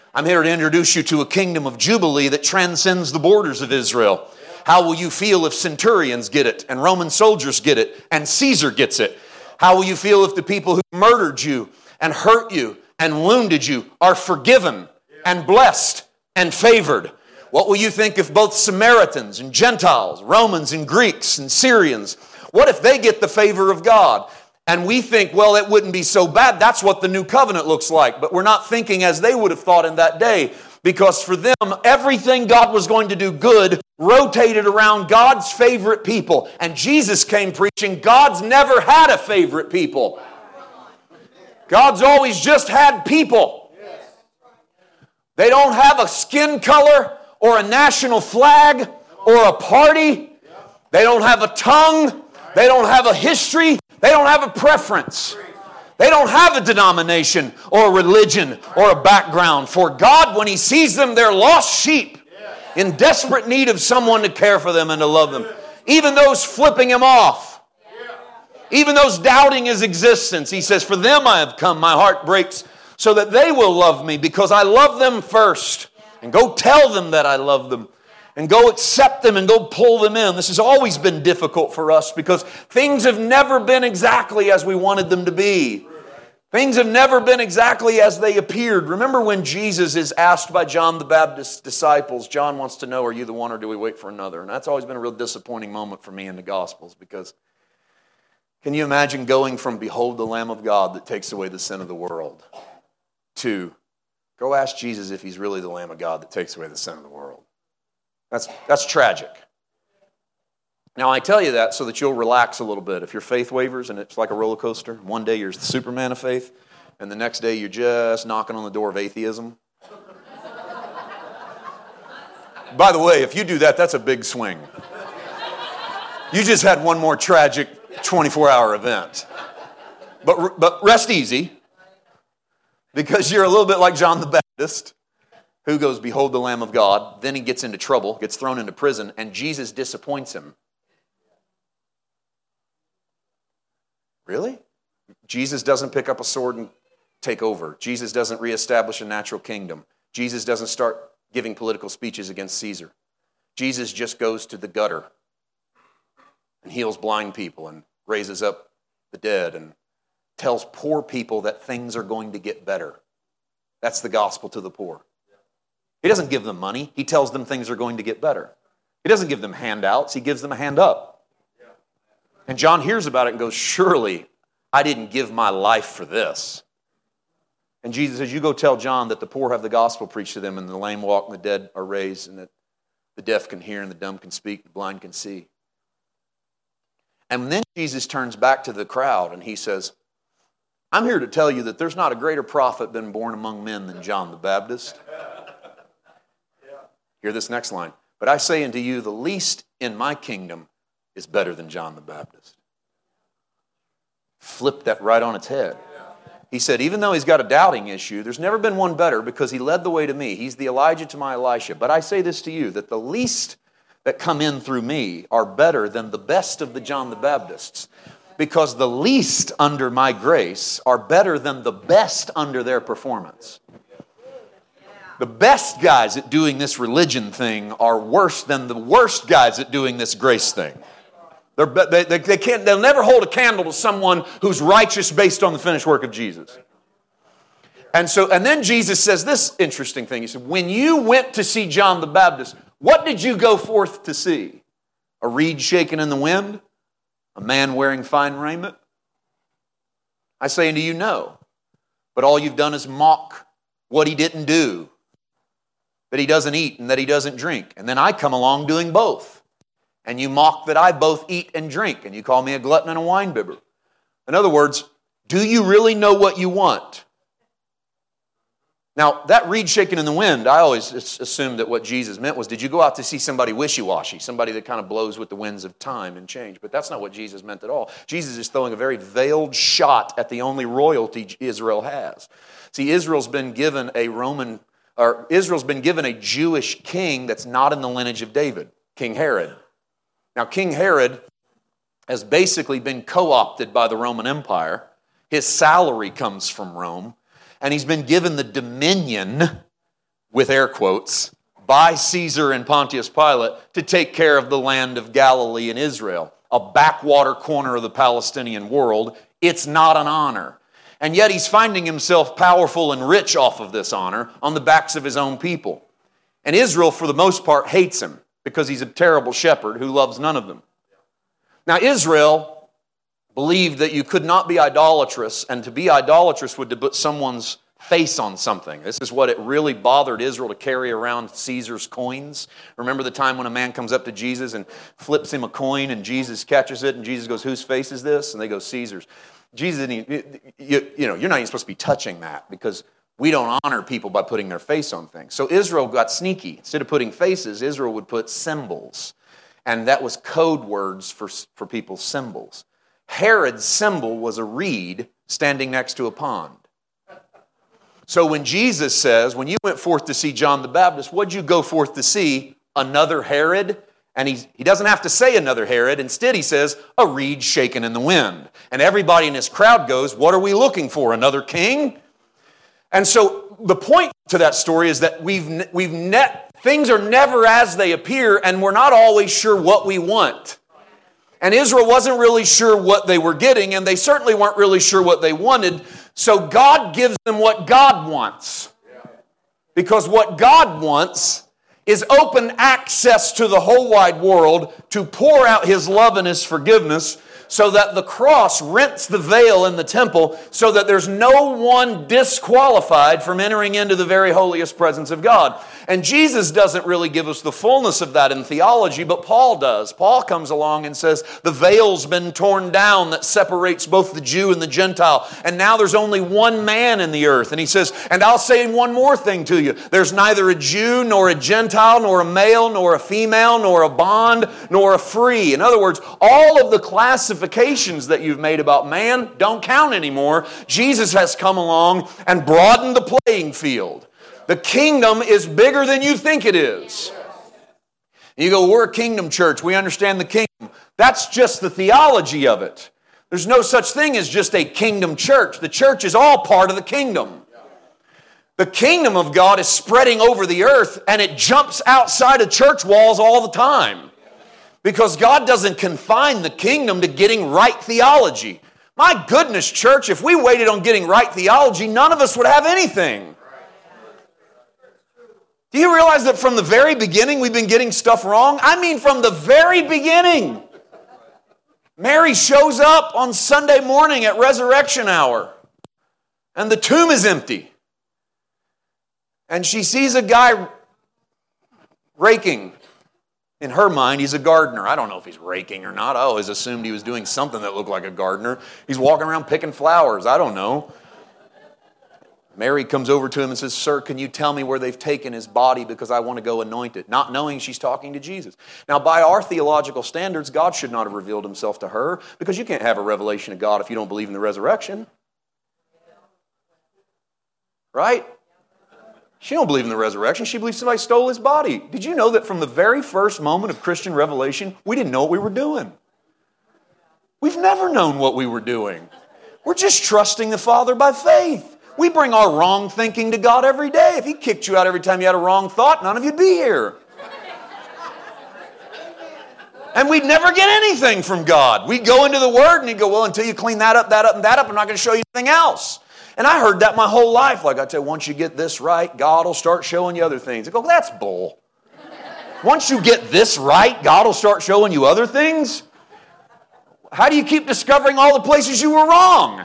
I'm here to introduce you to a kingdom of Jubilee that transcends the borders of Israel. How will you feel if centurions get it, and Roman soldiers get it, and Caesar gets it? How will you feel if the people who murdered you and hurt you and wounded you are forgiven and blessed and favored? What will you think if both Samaritans and Gentiles, Romans and Greeks and Syrians, what if they get the favor of God? And we think, well, it wouldn't be so bad. That's what the new covenant looks like. But we're not thinking as they would have thought in that day. Because for them, everything God was going to do good rotated around God's favorite people. And Jesus came preaching, God's never had a favorite people. God's always just had people. They don't have a skin color or a national flag or a party. They don't have a tongue. They don't have a history. They don't have a preference. They don't have a denomination or a religion or a background. For God, when He sees them, they're lost sheep in desperate need of someone to care for them and to love them. Even those flipping Him off. Even those doubting His existence. He says, for them I have come. My heart breaks so that they will love me because I love them first. And go tell them that I love them. And go accept them and go pull them in. This has always been difficult for us because things have never been exactly as we wanted them to be. Things have never been exactly as they appeared. Remember when Jesus is asked by John the Baptist's disciples, John wants to know, are you the one or do we wait for another? And that's always been a real disappointing moment for me in the Gospels because can you imagine going from behold the Lamb of God that takes away the sin of the world to go ask Jesus if He's really the Lamb of God that takes away the sin of the world? That's tragic. Now, I tell you that so that you'll relax a little bit. If your faith wavers and it's like a roller coaster, one day you're the Superman of faith, and the next day you're just knocking on the door of atheism. By the way, if you do that, that's a big swing. You just had one more tragic 24-hour event. But rest easy, because you're a little bit like John the Baptist, who goes, behold the Lamb of God. Then he gets into trouble, gets thrown into prison, and Jesus disappoints him. Really? Jesus doesn't pick up a sword and take over. Jesus doesn't reestablish a natural kingdom. Jesus doesn't start giving political speeches against Caesar. Jesus just goes to the gutter and heals blind people and raises up the dead and tells poor people that things are going to get better. That's the gospel to the poor. He doesn't give them money. He tells them things are going to get better. He doesn't give them handouts. He gives them a hand up. And John hears about it and goes, surely I didn't give my life for this. And Jesus says, you go tell John that the poor have the gospel preached to them and the lame walk and the dead are raised and that the deaf can hear and the dumb can speak, the blind can see. And then Jesus turns back to the crowd and he says, I'm here to tell you that there's not a greater prophet been born among men than John the Baptist. Hear this next line. But I say unto you, the least in my kingdom is better than John the Baptist. Flip that right on its head. He said, even though he's got a doubting issue, there's never been one better because he led the way to me. He's the Elijah to my Elisha. But I say this to you, that the least that come in through me are better than the best of the John the Baptists. Because the least under my grace are better than the best under their performance. The best guys at doing this religion thing are worse than the worst guys at doing this grace thing. They'll never hold a candle to someone who's righteous based on the finished work of Jesus. And then Jesus says this interesting thing. He said, when you went to see John the Baptist, what did you go forth to see? A reed shaken in the wind? A man wearing fine raiment? I say unto you, no. But all you've done is mock what he didn't do. That he doesn't eat and that he doesn't drink. And then I come along doing both. And you mock that I both eat and drink. And you call me a glutton and a winebibber. In other words, do you really know what you want? Now, that reed shaken in the wind, I always assumed that what Jesus meant was, did you go out to see somebody wishy-washy, somebody that kind of blows with the winds of time and change? But that's not what Jesus meant at all. Jesus is throwing a very veiled shot at the only royalty Israel has. See, Israel's been given a Jewish king that's not in the lineage of David, King Herod. Now, King Herod has basically been co-opted by the Roman Empire. His salary comes from Rome. And he's been given the dominion with air quotes, by Caesar and Pontius Pilate to take care of the land of Galilee and Israel, a backwater corner of the Palestinian world. It's not an honor. And yet he's finding himself powerful and rich off of this honor on the backs of his own people. And Israel, for the most part, hates him because he's a terrible shepherd who loves none of them. Now, Israel believed that you could not be idolatrous, and to be idolatrous would to put someone's face on something. This is what it really bothered Israel to carry around Caesar's coins. Remember the time when a man comes up to Jesus and flips him a coin and Jesus catches it and Jesus goes, "Whose face is this?" And they go, "Caesar's." Jesus didn't, you're not even supposed to be touching that because we don't honor people by putting their face on things. So Israel got sneaky. Instead of putting faces, Israel would put symbols. And that was code words for people's symbols. Herod's symbol was a reed standing next to a pond. So when Jesus says, when you went forth to see John the Baptist, what'd you go forth to see? Another Herod? And he doesn't have to say another Herod. Instead, he says, a reed shaken in the wind. And everybody in his crowd goes, what are we looking for? Another king? And so the point to that story is that things are never as they appear, and we're not always sure what we want. And Israel wasn't really sure what they were getting, and they certainly weren't really sure what they wanted. So God gives them what God wants. Because what God wants is open access to the whole wide world to pour out His love and His forgiveness, so that the cross rents the veil in the temple so that there's no one disqualified from entering into the very holiest presence of God. And Jesus doesn't really give us the fullness of that in theology, but Paul does. Paul comes along and says, the veil's been torn down that separates both the Jew and the Gentile, and now there's only one man in the earth. And he says, and I'll say one more thing to you. There's neither a Jew nor a Gentile, nor a male, nor a female, nor a bond, nor a free. In other words, all of the classifications that you've made about man don't count anymore. Jesus has come along and broadened the playing field. The kingdom is bigger than you think it is. You go, we're a kingdom church. We understand the kingdom. That's just the theology of it. There's no such thing as just a kingdom church. The church is all part of the kingdom. The kingdom of God is spreading over the earth, and it jumps outside of church walls all the time. Because God doesn't confine the kingdom to getting right theology. My goodness, church, if we waited on getting right theology, none of us would have anything. Do you realize that from the very beginning we've been getting stuff wrong? I mean, from the very beginning. Mary shows up on Sunday morning at resurrection hour, and the tomb is empty. And she sees a guy raking. In her mind, he's a gardener. I don't know if he's raking or not. I always assumed he was doing something that looked like a gardener. He's walking around picking flowers. I don't know. Mary comes over to him and says, "Sir, can you tell me where they've taken his body because I want to go anoint it?" Not knowing she's talking to Jesus. Now, by our theological standards, God should not have revealed Himself to her, because you can't have a revelation of God if you don't believe in the resurrection. Right? She don't believe in the resurrection. She believes somebody stole his body. Did you know that from the very first moment of Christian revelation, we didn't know what we were doing? We've never known what we were doing. We're just trusting the Father by faith. We bring our wrong thinking to God every day. If He kicked you out every time you had a wrong thought, none of you'd be here. And we'd never get anything from God. We'd go into the Word and He'd go, well, until you clean that up, and that up, I'm not going to show you anything else. And I heard that my whole life. Like I tell you, once you get this right, God will start showing you other things. I go, that's bull. Once you get this right, God will start showing you other things? How do you keep discovering all the places you were wrong?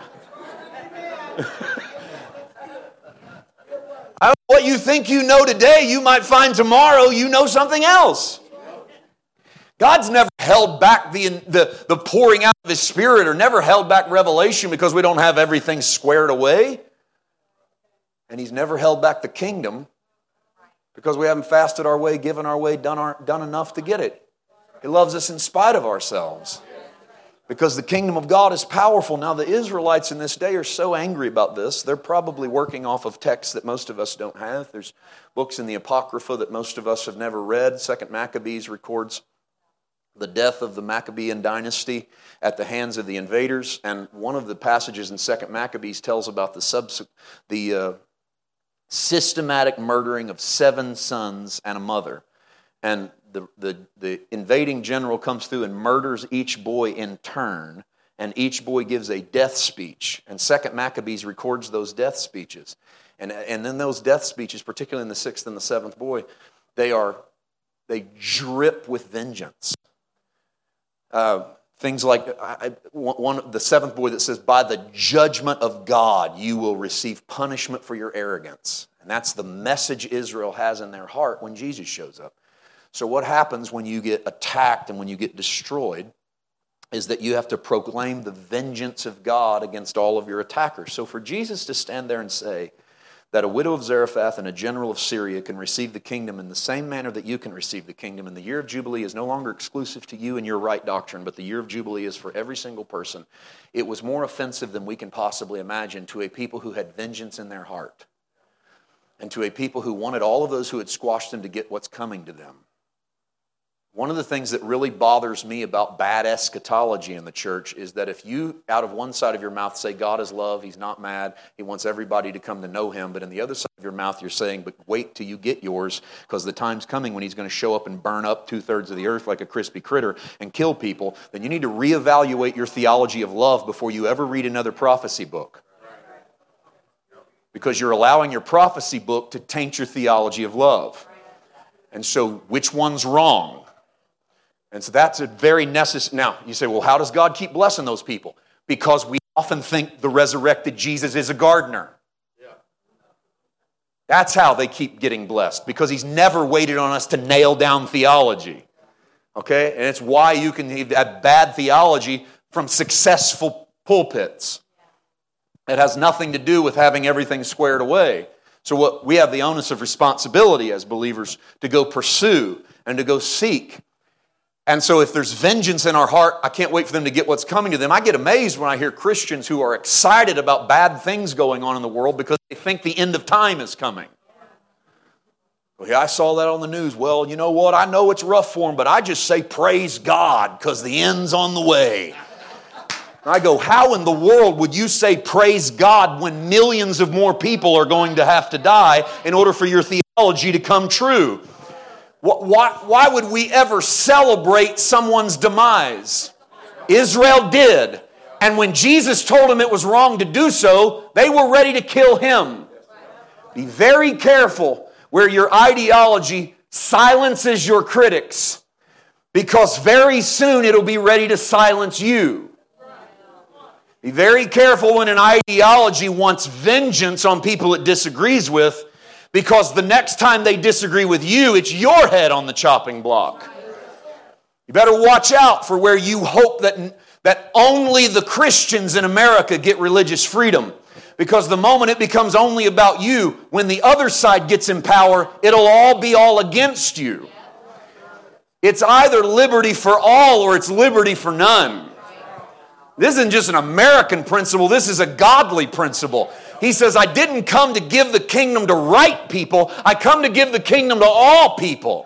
What you think you know today, you might find tomorrow you know something else. God's never held back the pouring out of His Spirit, or never held back revelation because we don't have everything squared away. And He's never held back the kingdom because we haven't fasted our way, given our way, done enough to get it. He loves us in spite of ourselves. Because the kingdom of God is powerful. Now, the Israelites in this day are so angry about this. They're probably working off of texts that most of us don't have. There's books in the Apocrypha that most of us have never read. 2 Maccabees records the death of the Maccabean dynasty at the hands of the invaders. And one of the passages in 2 Maccabees tells about the systematic murdering of 7 sons and a mother. And the invading general comes through and murders each boy in turn, and each boy gives a death speech. And 2nd Maccabees records those death speeches. And then those death speeches, particularly in the 6th and the 7th boy, they drip with vengeance. Things like the 7th boy that says, by the judgment of God, you will receive punishment for your arrogance. And that's the message Israel has in their heart when Jesus shows up. So what happens when you get attacked and when you get destroyed is that you have to proclaim the vengeance of God against all of your attackers. So for Jesus to stand there and say that a widow of Zarephath and a general of Syria can receive the kingdom in the same manner that you can receive the kingdom, and the year of Jubilee is no longer exclusive to you and your right doctrine, but the year of Jubilee is for every single person, it was more offensive than we can possibly imagine to a people who had vengeance in their heart and to a people who wanted all of those who had squashed them to get what's coming to them. One of the things that really bothers me about bad eschatology in the church is that if you, out of one side of your mouth, say God is love, He's not mad, He wants everybody to come to know Him, but in the other side of your mouth you're saying, but wait till you get yours, because the time's coming when He's going to show up and burn up 2/3 of the earth like a crispy critter and kill people, then you need to reevaluate your theology of love before you ever read another prophecy book. Because you're allowing your prophecy book to taint your theology of love. And so, which one's wrong? And so that's a very necessary. Now, you say, well, how does God keep blessing those people? Because we often think the resurrected Jesus is a gardener. Yeah. That's how they keep getting blessed, because He's never waited on us to nail down theology. Okay? And it's why you can have bad theology from successful pulpits. It has nothing to do with having everything squared away. So what we have the onus of responsibility as believers to go pursue and to go seek. And so if there's vengeance in our heart, I can't wait for them to get what's coming to them. I get amazed when I hear Christians who are excited about bad things going on in the world because they think the end of time is coming. Well, yeah, I saw that on the news. Well, you know what? I know it's rough for them, but I just say praise God because the end's on the way. And I go, how in the world would you say praise God when millions of more people are going to have to die in order for your theology to come true? Why would we ever celebrate someone's demise? Israel did. And when Jesus told them it was wrong to do so, they were ready to kill Him. Be very careful where your ideology silences your critics, because very soon it'll be ready to silence you. Be very careful when an ideology wants vengeance on people it disagrees with, because the next time they disagree with you, it's your head on the chopping block. You better watch out for where you hope that only the Christians in America get religious freedom. Because the moment it becomes only about you, when the other side gets in power, it'll all be all against you. It's either liberty for all or it's liberty for none. This isn't just an American principle, this is a godly principle. He says, I didn't come to give the kingdom to right people, I come to give the kingdom to all people.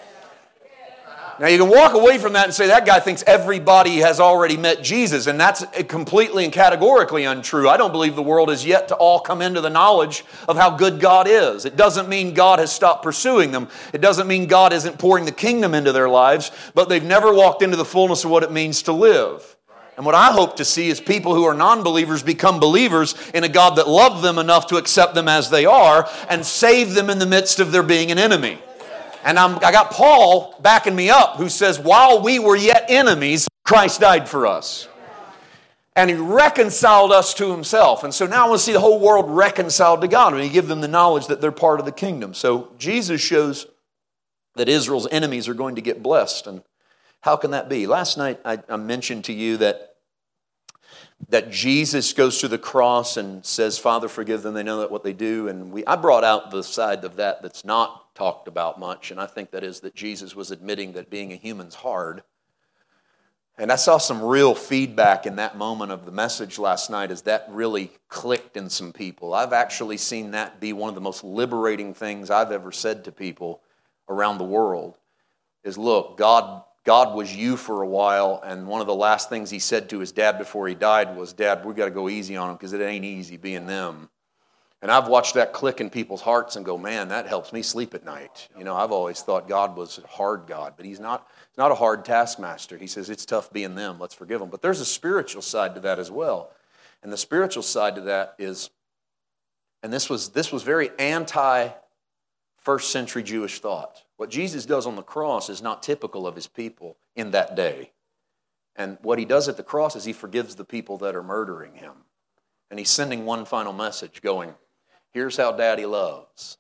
Now you can walk away from that and say, that guy thinks everybody has already met Jesus, and that's completely and categorically untrue. I don't believe the world has yet to all come into the knowledge of how good God is. It doesn't mean God has stopped pursuing them. It doesn't mean God isn't pouring the kingdom into their lives, but they've never walked into the fullness of what it means to live. And what I hope to see is people who are non-believers become believers in a God that loved them enough to accept them as they are and save them in the midst of their being an enemy. And I got Paul backing me up, who says, while we were yet enemies, Christ died for us. And He reconciled us to Himself. And so now I want to see the whole world reconciled to God, and He give them the knowledge that they're part of the kingdom. So Jesus shows that Israel's enemies are going to get blessed. And how can that be? Last night I mentioned to you that Jesus goes to the cross and says, Father, forgive them, they know not what they do. And I brought out the side of that that's not talked about much, and I think that is that Jesus was admitting that being a human's hard. And I saw some real feedback in that moment of the message last night as that really clicked in some people. I've actually seen that be one of the most liberating things I've ever said to people around the world is, look, God was you for a while, and one of the last things He said to His dad before He died was, Dad, we've got to go easy on them because it ain't easy being them. And I've watched that click in people's hearts and go, man, that helps me sleep at night. You know, I've always thought God was a hard God, but he's not a hard taskmaster. He says it's tough being them. Let's forgive them. But there's a spiritual side to that as well. And the spiritual side to that is, and this was very anti-first century Jewish thought. What Jesus does on the cross is not typical of his people in that day. And what he does at the cross is he forgives the people that are murdering him. And he's sending one final message going, here's how Daddy loves.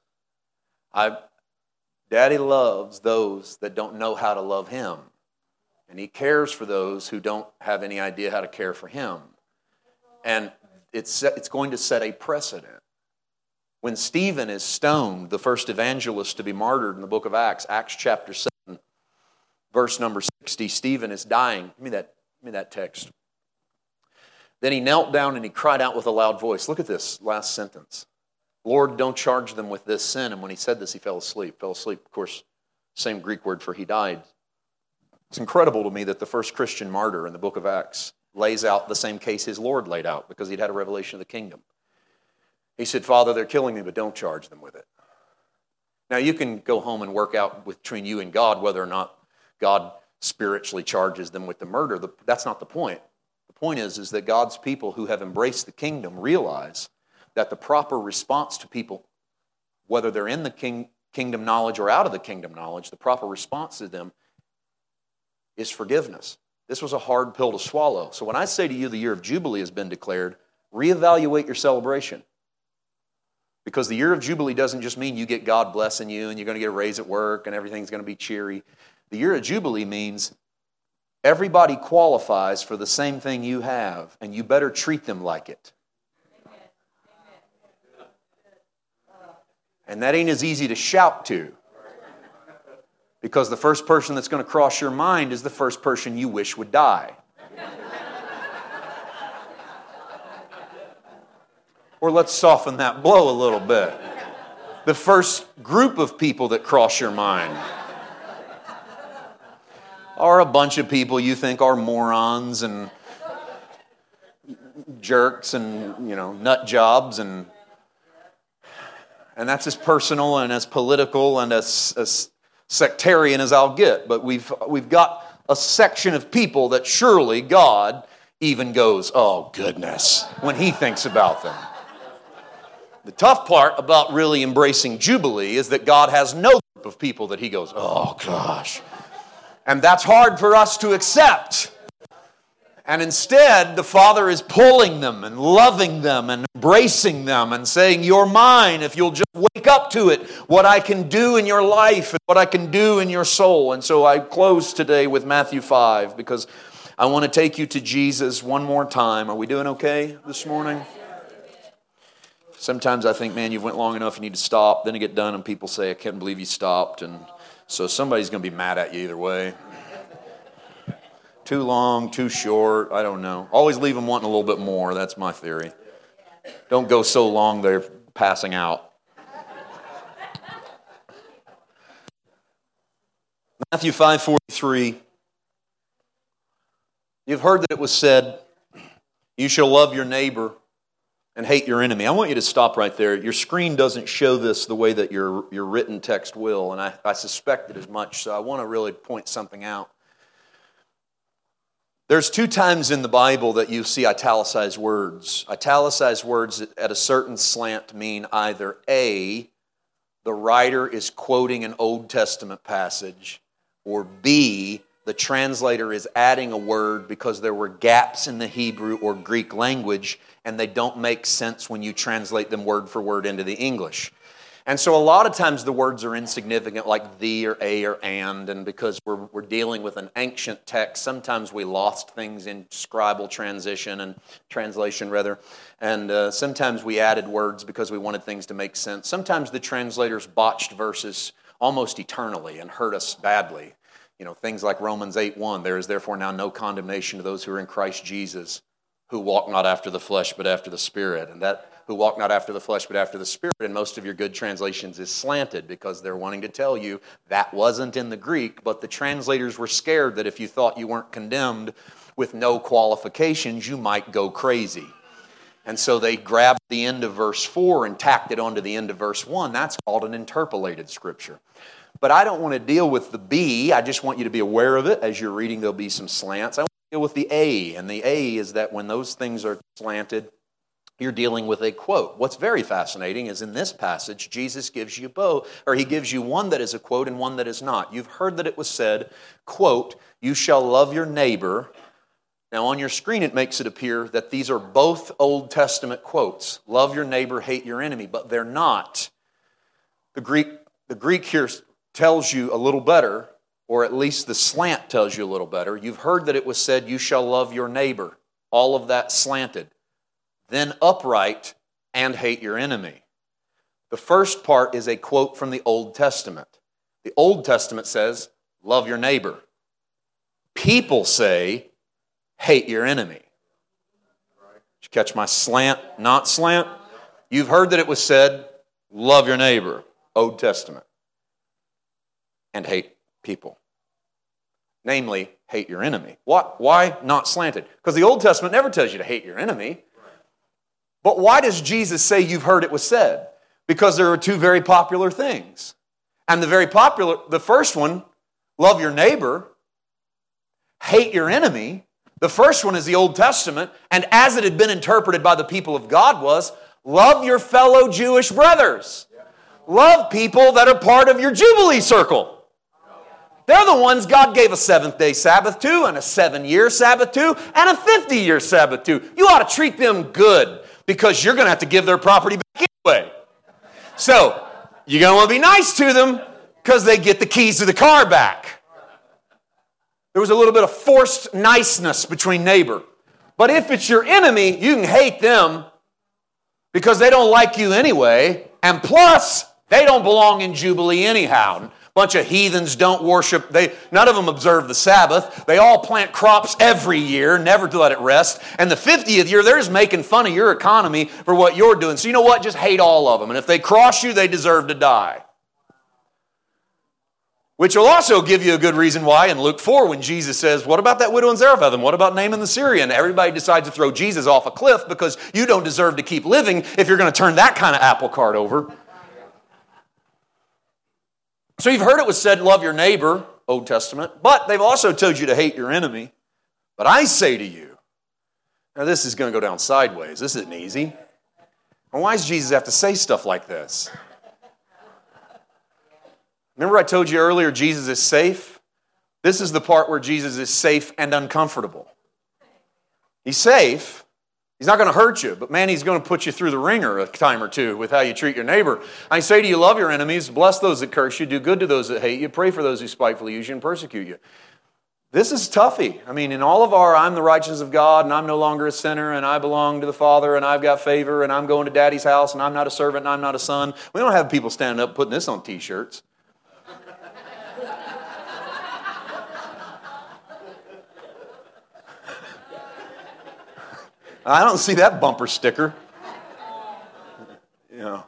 Daddy loves those that don't know how to love him. And he cares for those who don't have any idea how to care for him. And it's going to set a precedent. When Stephen is stoned, the first evangelist to be martyred in the book of Acts, Acts chapter 7, verse number 60, Stephen is dying. Give me that text. Then he knelt down and he cried out with a loud voice. Look at this last sentence. Lord, don't charge them with this sin. And when he said this, he fell asleep. Fell asleep, of course, same Greek word for he died. It's incredible to me that the first Christian martyr in the book of Acts lays out the same case his Lord laid out because he'd had a revelation of the kingdom. He said, Father, they're killing me, but don't charge them with it. Now, you can go home and work out between you and God whether or not God spiritually charges them with the murder. That's not the point. The point is that God's people who have embraced the kingdom realize that the proper response to people, whether they're in the kingdom knowledge or out of the kingdom knowledge, the proper response to them is forgiveness. This was a hard pill to swallow. So when I say to you the year of Jubilee has been declared, reevaluate your celebration. Because the year of Jubilee doesn't just mean you get God blessing you and you're going to get a raise at work and everything's going to be cheery. The year of Jubilee means everybody qualifies for the same thing you have, and you better treat them like it. And that ain't as easy to shout to. Because the first person that's going to cross your mind is the first person you wish would die. Or let's soften that blow a little bit. The first group of people that cross your mind are a bunch of people you think are morons and jerks and, nut jobs, and that's as personal and as political and as sectarian as I'll get. But we've got a section of people that surely God even goes, oh goodness, when he thinks about them. The tough part about really embracing Jubilee is that God has no group of people that he goes, oh gosh. And that's hard for us to accept. And instead, the Father is pulling them and loving them and embracing them and saying, you're mine if you'll just wake up to it, what I can do in your life and what I can do in your soul. And so I close today with Matthew 5 because I want to take you to Jesus one more time. Are we doing okay this morning? Sometimes I think, man, you've went long enough, you need to stop. Then you get done and people say, I can't believe you stopped. And so somebody's going to be mad at you either way. Too long, too short, I don't know. Always leave them wanting a little bit more. That's my theory. Don't go so long they're passing out. Matthew 5:43. You've heard that it was said, you shall love your neighbor and hate your enemy. I want you to stop right there. Your screen doesn't show this the way that your written text will, and I suspected as much, so I want to really point something out. There's 2 times in the Bible that you see italicized words. Italicized words at a certain slant mean either A, the writer is quoting an Old Testament passage, or B, the translator is adding a word because there were gaps in the Hebrew or Greek language and they don't make sense when you translate them word for word into the English. And so a lot of times the words are insignificant, like the or a or and because we're dealing with an ancient text, sometimes we lost things in scribal translation rather, and sometimes we added words because we wanted things to make sense. Sometimes the translators botched verses almost eternally and hurt us badly. Things like Romans 8:1, there is therefore now no condemnation to those who are in Christ Jesus, who walk not after the flesh but after the Spirit. And that who walk not after the flesh but after the Spirit in most of your good translations is slanted because they're wanting to tell you that wasn't in the Greek, but the translators were scared that if you thought you weren't condemned with no qualifications, you might go crazy. And so they grabbed the end of verse 4 and tacked it onto the end of verse 1. That's called an interpolated scripture. But I don't want to deal with the B. I just want you to be aware of it. As you're reading, there'll be some slants. I want to deal with the A. And the A is that when those things are slanted, you're dealing with a quote. What's very fascinating is in this passage, Jesus gives you both, or he gives you one that is a quote and one that is not. You've heard that it was said, quote, "You shall love your neighbor." Now on your screen it makes it appear that these are both Old Testament quotes. Love your neighbor, hate your enemy, but they're not. The Greek here tells you a little better, or at least the slant tells you a little better. You've heard that it was said, "You shall love your neighbor." All of that slanted. Then upright and hate your enemy. The first part is a quote from the Old Testament. The Old Testament says, love your neighbor. People say, hate your enemy. Did you catch my slant, not slant? You've heard that it was said, love your neighbor, Old Testament, and hate people. Namely, hate your enemy. Why not slanted? Because the Old Testament never tells you to hate your enemy. But why does Jesus say you've heard it was said? Because there are two very popular things. And the first one, love your neighbor, hate your enemy. The first one is the Old Testament, and as it had been interpreted by the people of God was, love your fellow Jewish brothers. Love people that are part of your Jubilee circle. They're the ones God gave a 7th-day Sabbath to, and a 7-year Sabbath to, and a 50-year Sabbath to. You ought to treat them good, because you're going to have to give their property back anyway. So, you're going to want to be nice to them because they get the keys to the car back. There was a little bit of forced niceness between neighbor. But if it's your enemy, you can hate them because they don't like you anyway. And plus, they don't belong in Jubilee anyhow. Bunch of heathens don't worship. None of them observe the Sabbath. They all plant crops every year, never to let it rest. And the 50th year, they're just making fun of your economy for what you're doing. So you know what? Just hate all of them. And if they cross you, they deserve to die. Which will also give you a good reason why in Luke 4 when Jesus says, what about that widow in Zarephath? And what about Naaman the Syrian? Everybody decides to throw Jesus off a cliff because you don't deserve to keep living if you're going to turn that kind of apple cart over. So you've heard it was said, love your neighbor, Old Testament, but they've also told you to hate your enemy. But I say to you, now this is going to go down sideways. This isn't easy. And why does Jesus have to say stuff like this? Remember I told you earlier Jesus is safe? This is the part where Jesus is safe and uncomfortable. He's safe. He's not going to hurt you, but man, he's going to put you through the ringer a time or two with how you treat your neighbor. I say to you, love your enemies, bless those that curse you, do good to those that hate you, pray for those who spitefully use you and persecute you. This is toughy. I mean, in all of our, I'm the righteousness of God, and I'm no longer a sinner, and I belong to the Father, and I've got favor, and I'm going to Daddy's house, and I'm not a servant, and I'm not a son. We don't have people standing up putting this on T-shirts. I don't see that bumper sticker. You know.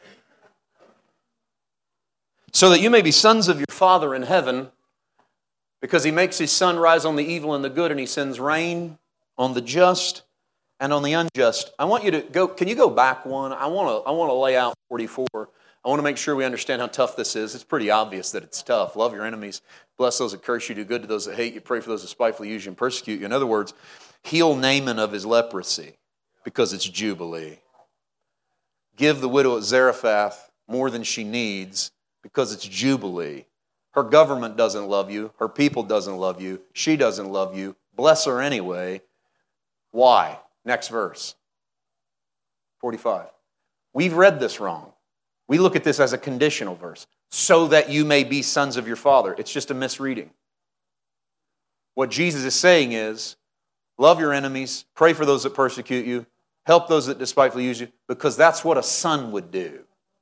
So that you may be sons of your Father in heaven, because he makes his sun rise on the evil and the good, and he sends rain on the just and on the unjust. I want you to go, can you go back one? I want to lay out 44. I want to make sure we understand how tough this is. It's pretty obvious that it's tough. Love your enemies. Bless those that curse you. Do good to those that hate you. Pray for those that spitefully use you and persecute you. In other words, heal Naaman of his leprosy because it's Jubilee. Give the widow at Zarephath more than she needs because it's Jubilee. Her government doesn't love you. Her people doesn't love you. She doesn't love you. Bless her anyway. Why? Next verse. 45. We've read this wrong. We look at this as a conditional verse. So that you may be sons of your Father. It's just a misreading. What Jesus is saying is, love your enemies, pray for those that persecute you, help those that despitefully use you, because that's what a son would do.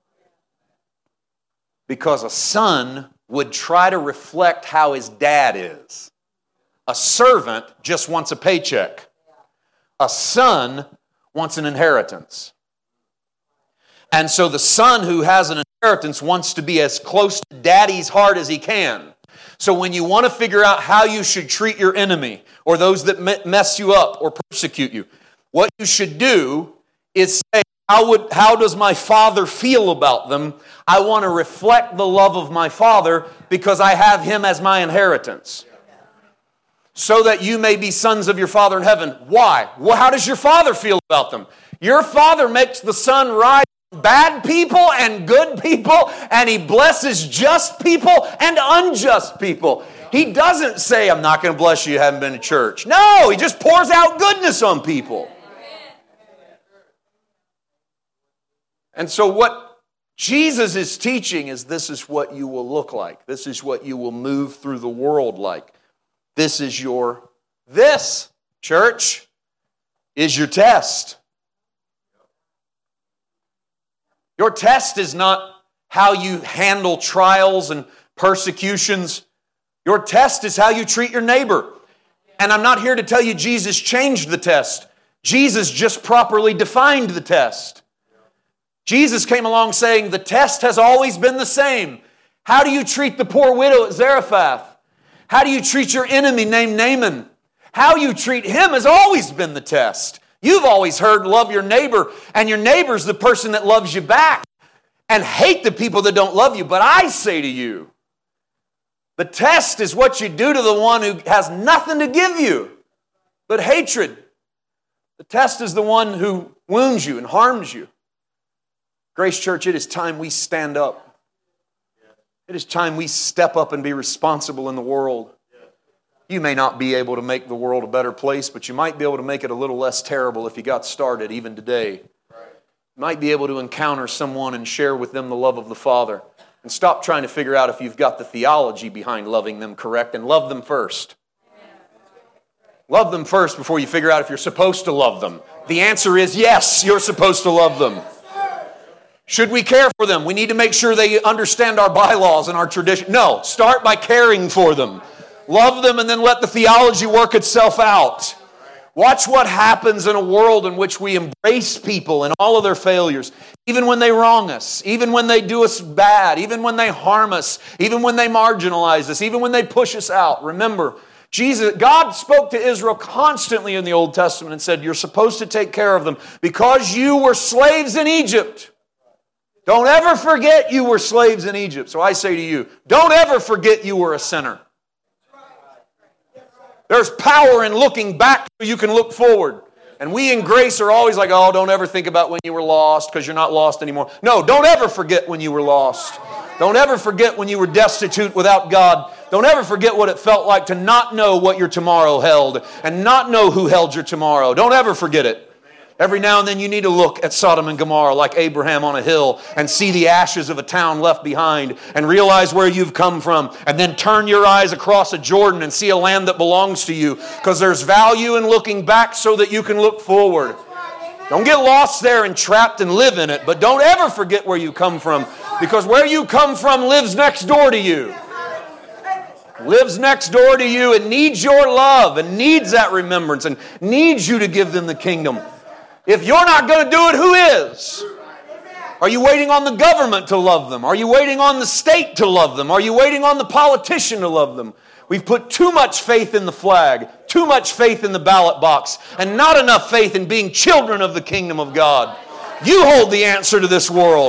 Because a son would try to reflect how his dad is. A servant just wants a paycheck. A son wants an inheritance. And so the son who has an inheritance wants to be as close to daddy's heart as he can. So when you want to figure out how you should treat your enemy or those that mess you up or persecute you, what you should do is saying, how does my Father feel about them? I want to reflect the love of my Father because I have Him as my inheritance. So that you may be sons of your Father in heaven. Why? Well, how does your Father feel about them? Your Father makes the sun rise on bad people and good people, and He blesses just people and unjust people. He doesn't say, I'm not going to bless you, you haven't been to church. No, He just pours out goodness on people. And so what Jesus is teaching is this is what you will look like. This is what you will move through the world like. This, church, is your test. Your test is not how you handle trials and persecutions. Your test is how you treat your neighbor. And I'm not here to tell you Jesus changed the test. Jesus just properly defined the test. Jesus came along saying the test has always been the same. How do you treat the poor widow at Zarephath? How do you treat your enemy named Naaman? How you treat him has always been the test. You've always heard love your neighbor, and your neighbor's the person that loves you back. And hate the people that don't love you. But I say to you, the test is what you do to the one who has nothing to give you but hatred. The test is the one who wounds you and harms you. Grace Church, it is time we stand up. It is time we step up and be responsible in the world. You may not be able to make the world a better place, but you might be able to make it a little less terrible if you got started even today. You might be able to encounter someone and share with them the love of the Father. And stop trying to figure out if you've got the theology behind loving them correct, and love them first. Love them first before you figure out if you're supposed to love them. The answer is yes, you're supposed to love them. Should we care for them? We need to make sure they understand our bylaws and our tradition. No, start by caring for them. Love them and then let the theology work itself out. Watch what happens in a world in which we embrace people and all of their failures, even when they wrong us, even when they do us bad, even when they harm us, even when they marginalize us, even when they push us out. Remember, God spoke to Israel constantly in the Old Testament and said, you're supposed to take care of them because you were slaves in Egypt. Don't ever forget you were slaves in Egypt. So I say to you, don't ever forget you were a sinner. There's power in looking back so you can look forward. And we in grace are always like, oh, don't ever think about when you were lost because you're not lost anymore. No, don't ever forget when you were lost. Don't ever forget when you were destitute without God. Don't ever forget what it felt like to not know what your tomorrow held and not know who held your tomorrow. Don't ever forget it. Every now and then you need to look at Sodom and Gomorrah like Abraham on a hill and see the ashes of a town left behind and realize where you've come from, and then turn your eyes across a Jordan and see a land that belongs to you, because there's value in looking back so that you can look forward. Don't get lost there and trapped and live in it, but don't ever forget where you come from, because where you come from lives next door to you. Lives next door to you and needs your love and needs that remembrance and needs you to give them the kingdom. If you're not going to do it, who is? Are you waiting on the government to love them? Are you waiting on the state to love them? Are you waiting on the politician to love them? We've put too much faith in the flag, too much faith in the ballot box, and not enough faith in being children of the kingdom of God. You hold the answer to this world.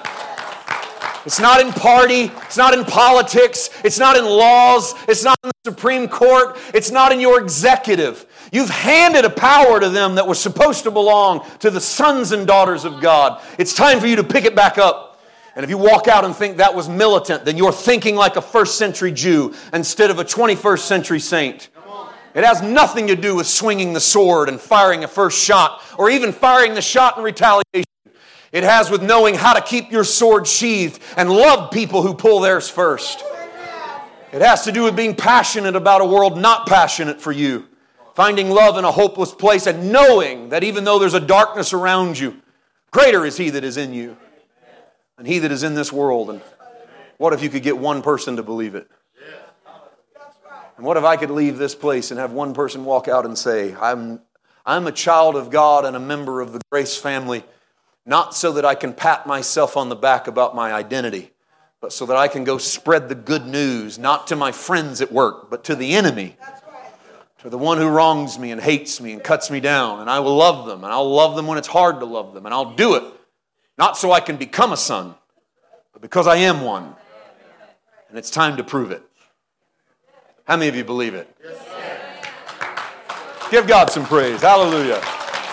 It's not in party, it's not in politics, it's not in laws, it's not in the Supreme Court, it's not in your executive. You've handed a power to them that was supposed to belong to the sons and daughters of God. It's time for you to pick it back up. And if you walk out and think that was militant, then you're thinking like a first century Jew instead of a 21st century saint. It has nothing to do with swinging the sword and firing a first shot or even firing the shot in retaliation. It has with knowing how to keep your sword sheathed and love people who pull theirs first. It has to do with being passionate about a world not passionate for you. Finding love in a hopeless place and knowing that even though there's a darkness around you, greater is He that is in you than he that is in this world. And what if you could get one person to believe it? And what if I could leave this place and have one person walk out and say, I'm a child of God and a member of the Grace family, not so that I can pat myself on the back about my identity, but so that I can go spread the good news, not to my friends at work, but to the enemy. to the one who wrongs me and hates me and cuts me down. And I will love them. And I'll love them when it's hard to love them. And I'll do it, not so I can become a son, but because I am one. And it's time to prove it. How many of you believe it? Give God some praise. Hallelujah.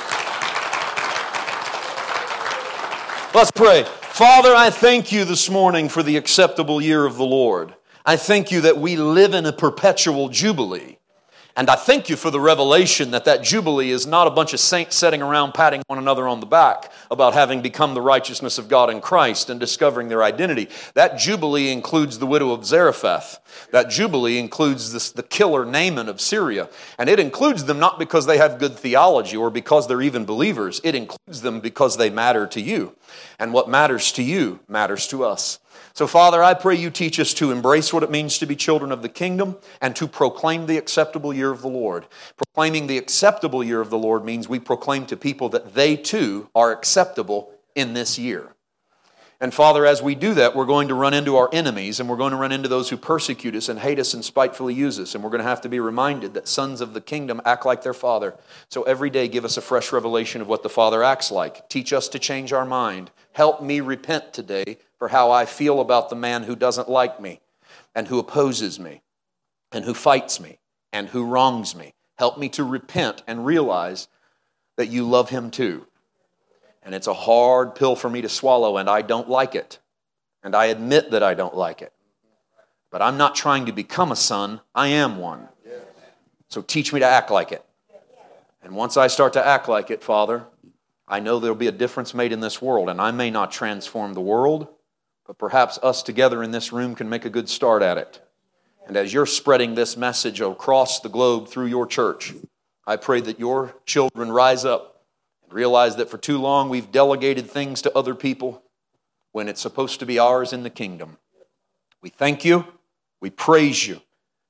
Let's pray. Father, I thank you this morning for the acceptable year of the Lord. I thank you that we live in a perpetual jubilee. And I thank you for the revelation that jubilee is not a bunch of saints sitting around patting one another on the back about having become the righteousness of God in Christ and discovering their identity. That jubilee includes the widow of Zarephath. That jubilee includes the killer Naaman of Syria. And it includes them not because they have good theology or because they're even believers. It includes them because they matter to you. And what matters to you matters to us. So, Father, I pray you teach us to embrace what it means to be children of the kingdom and to proclaim the acceptable year of the Lord. Proclaiming the acceptable year of the Lord means we proclaim to people that they too are acceptable in this year. And Father, as we do that, we're going to run into our enemies and we're going to run into those who persecute us and hate us and spitefully use us. And we're going to have to be reminded that sons of the kingdom act like their Father. So every day give us a fresh revelation of what the Father acts like. Teach us to change our mind. Help me repent today for how I feel about the man who doesn't like me and who opposes me and who fights me and who wrongs me. Help me to repent and realize that you love him too. And it's a hard pill for me to swallow, and I don't like it. And I admit that I don't like it. But I'm not trying to become a son. I am one. So teach me to act like it. And once I start to act like it, Father, I know there'll be a difference made in this world. And I may not transform the world, but perhaps us together in this room can make a good start at it. And as you're spreading this message across the globe through your church, I pray that your children rise up and realize that for too long we've delegated things to other people when it's supposed to be ours in the kingdom. We thank you. We praise you.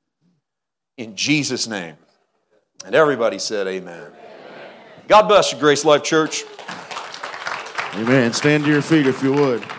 In Jesus' name. And everybody said amen. Amen. God bless you, Grace Life Church. Amen. Stand to your feet if you would.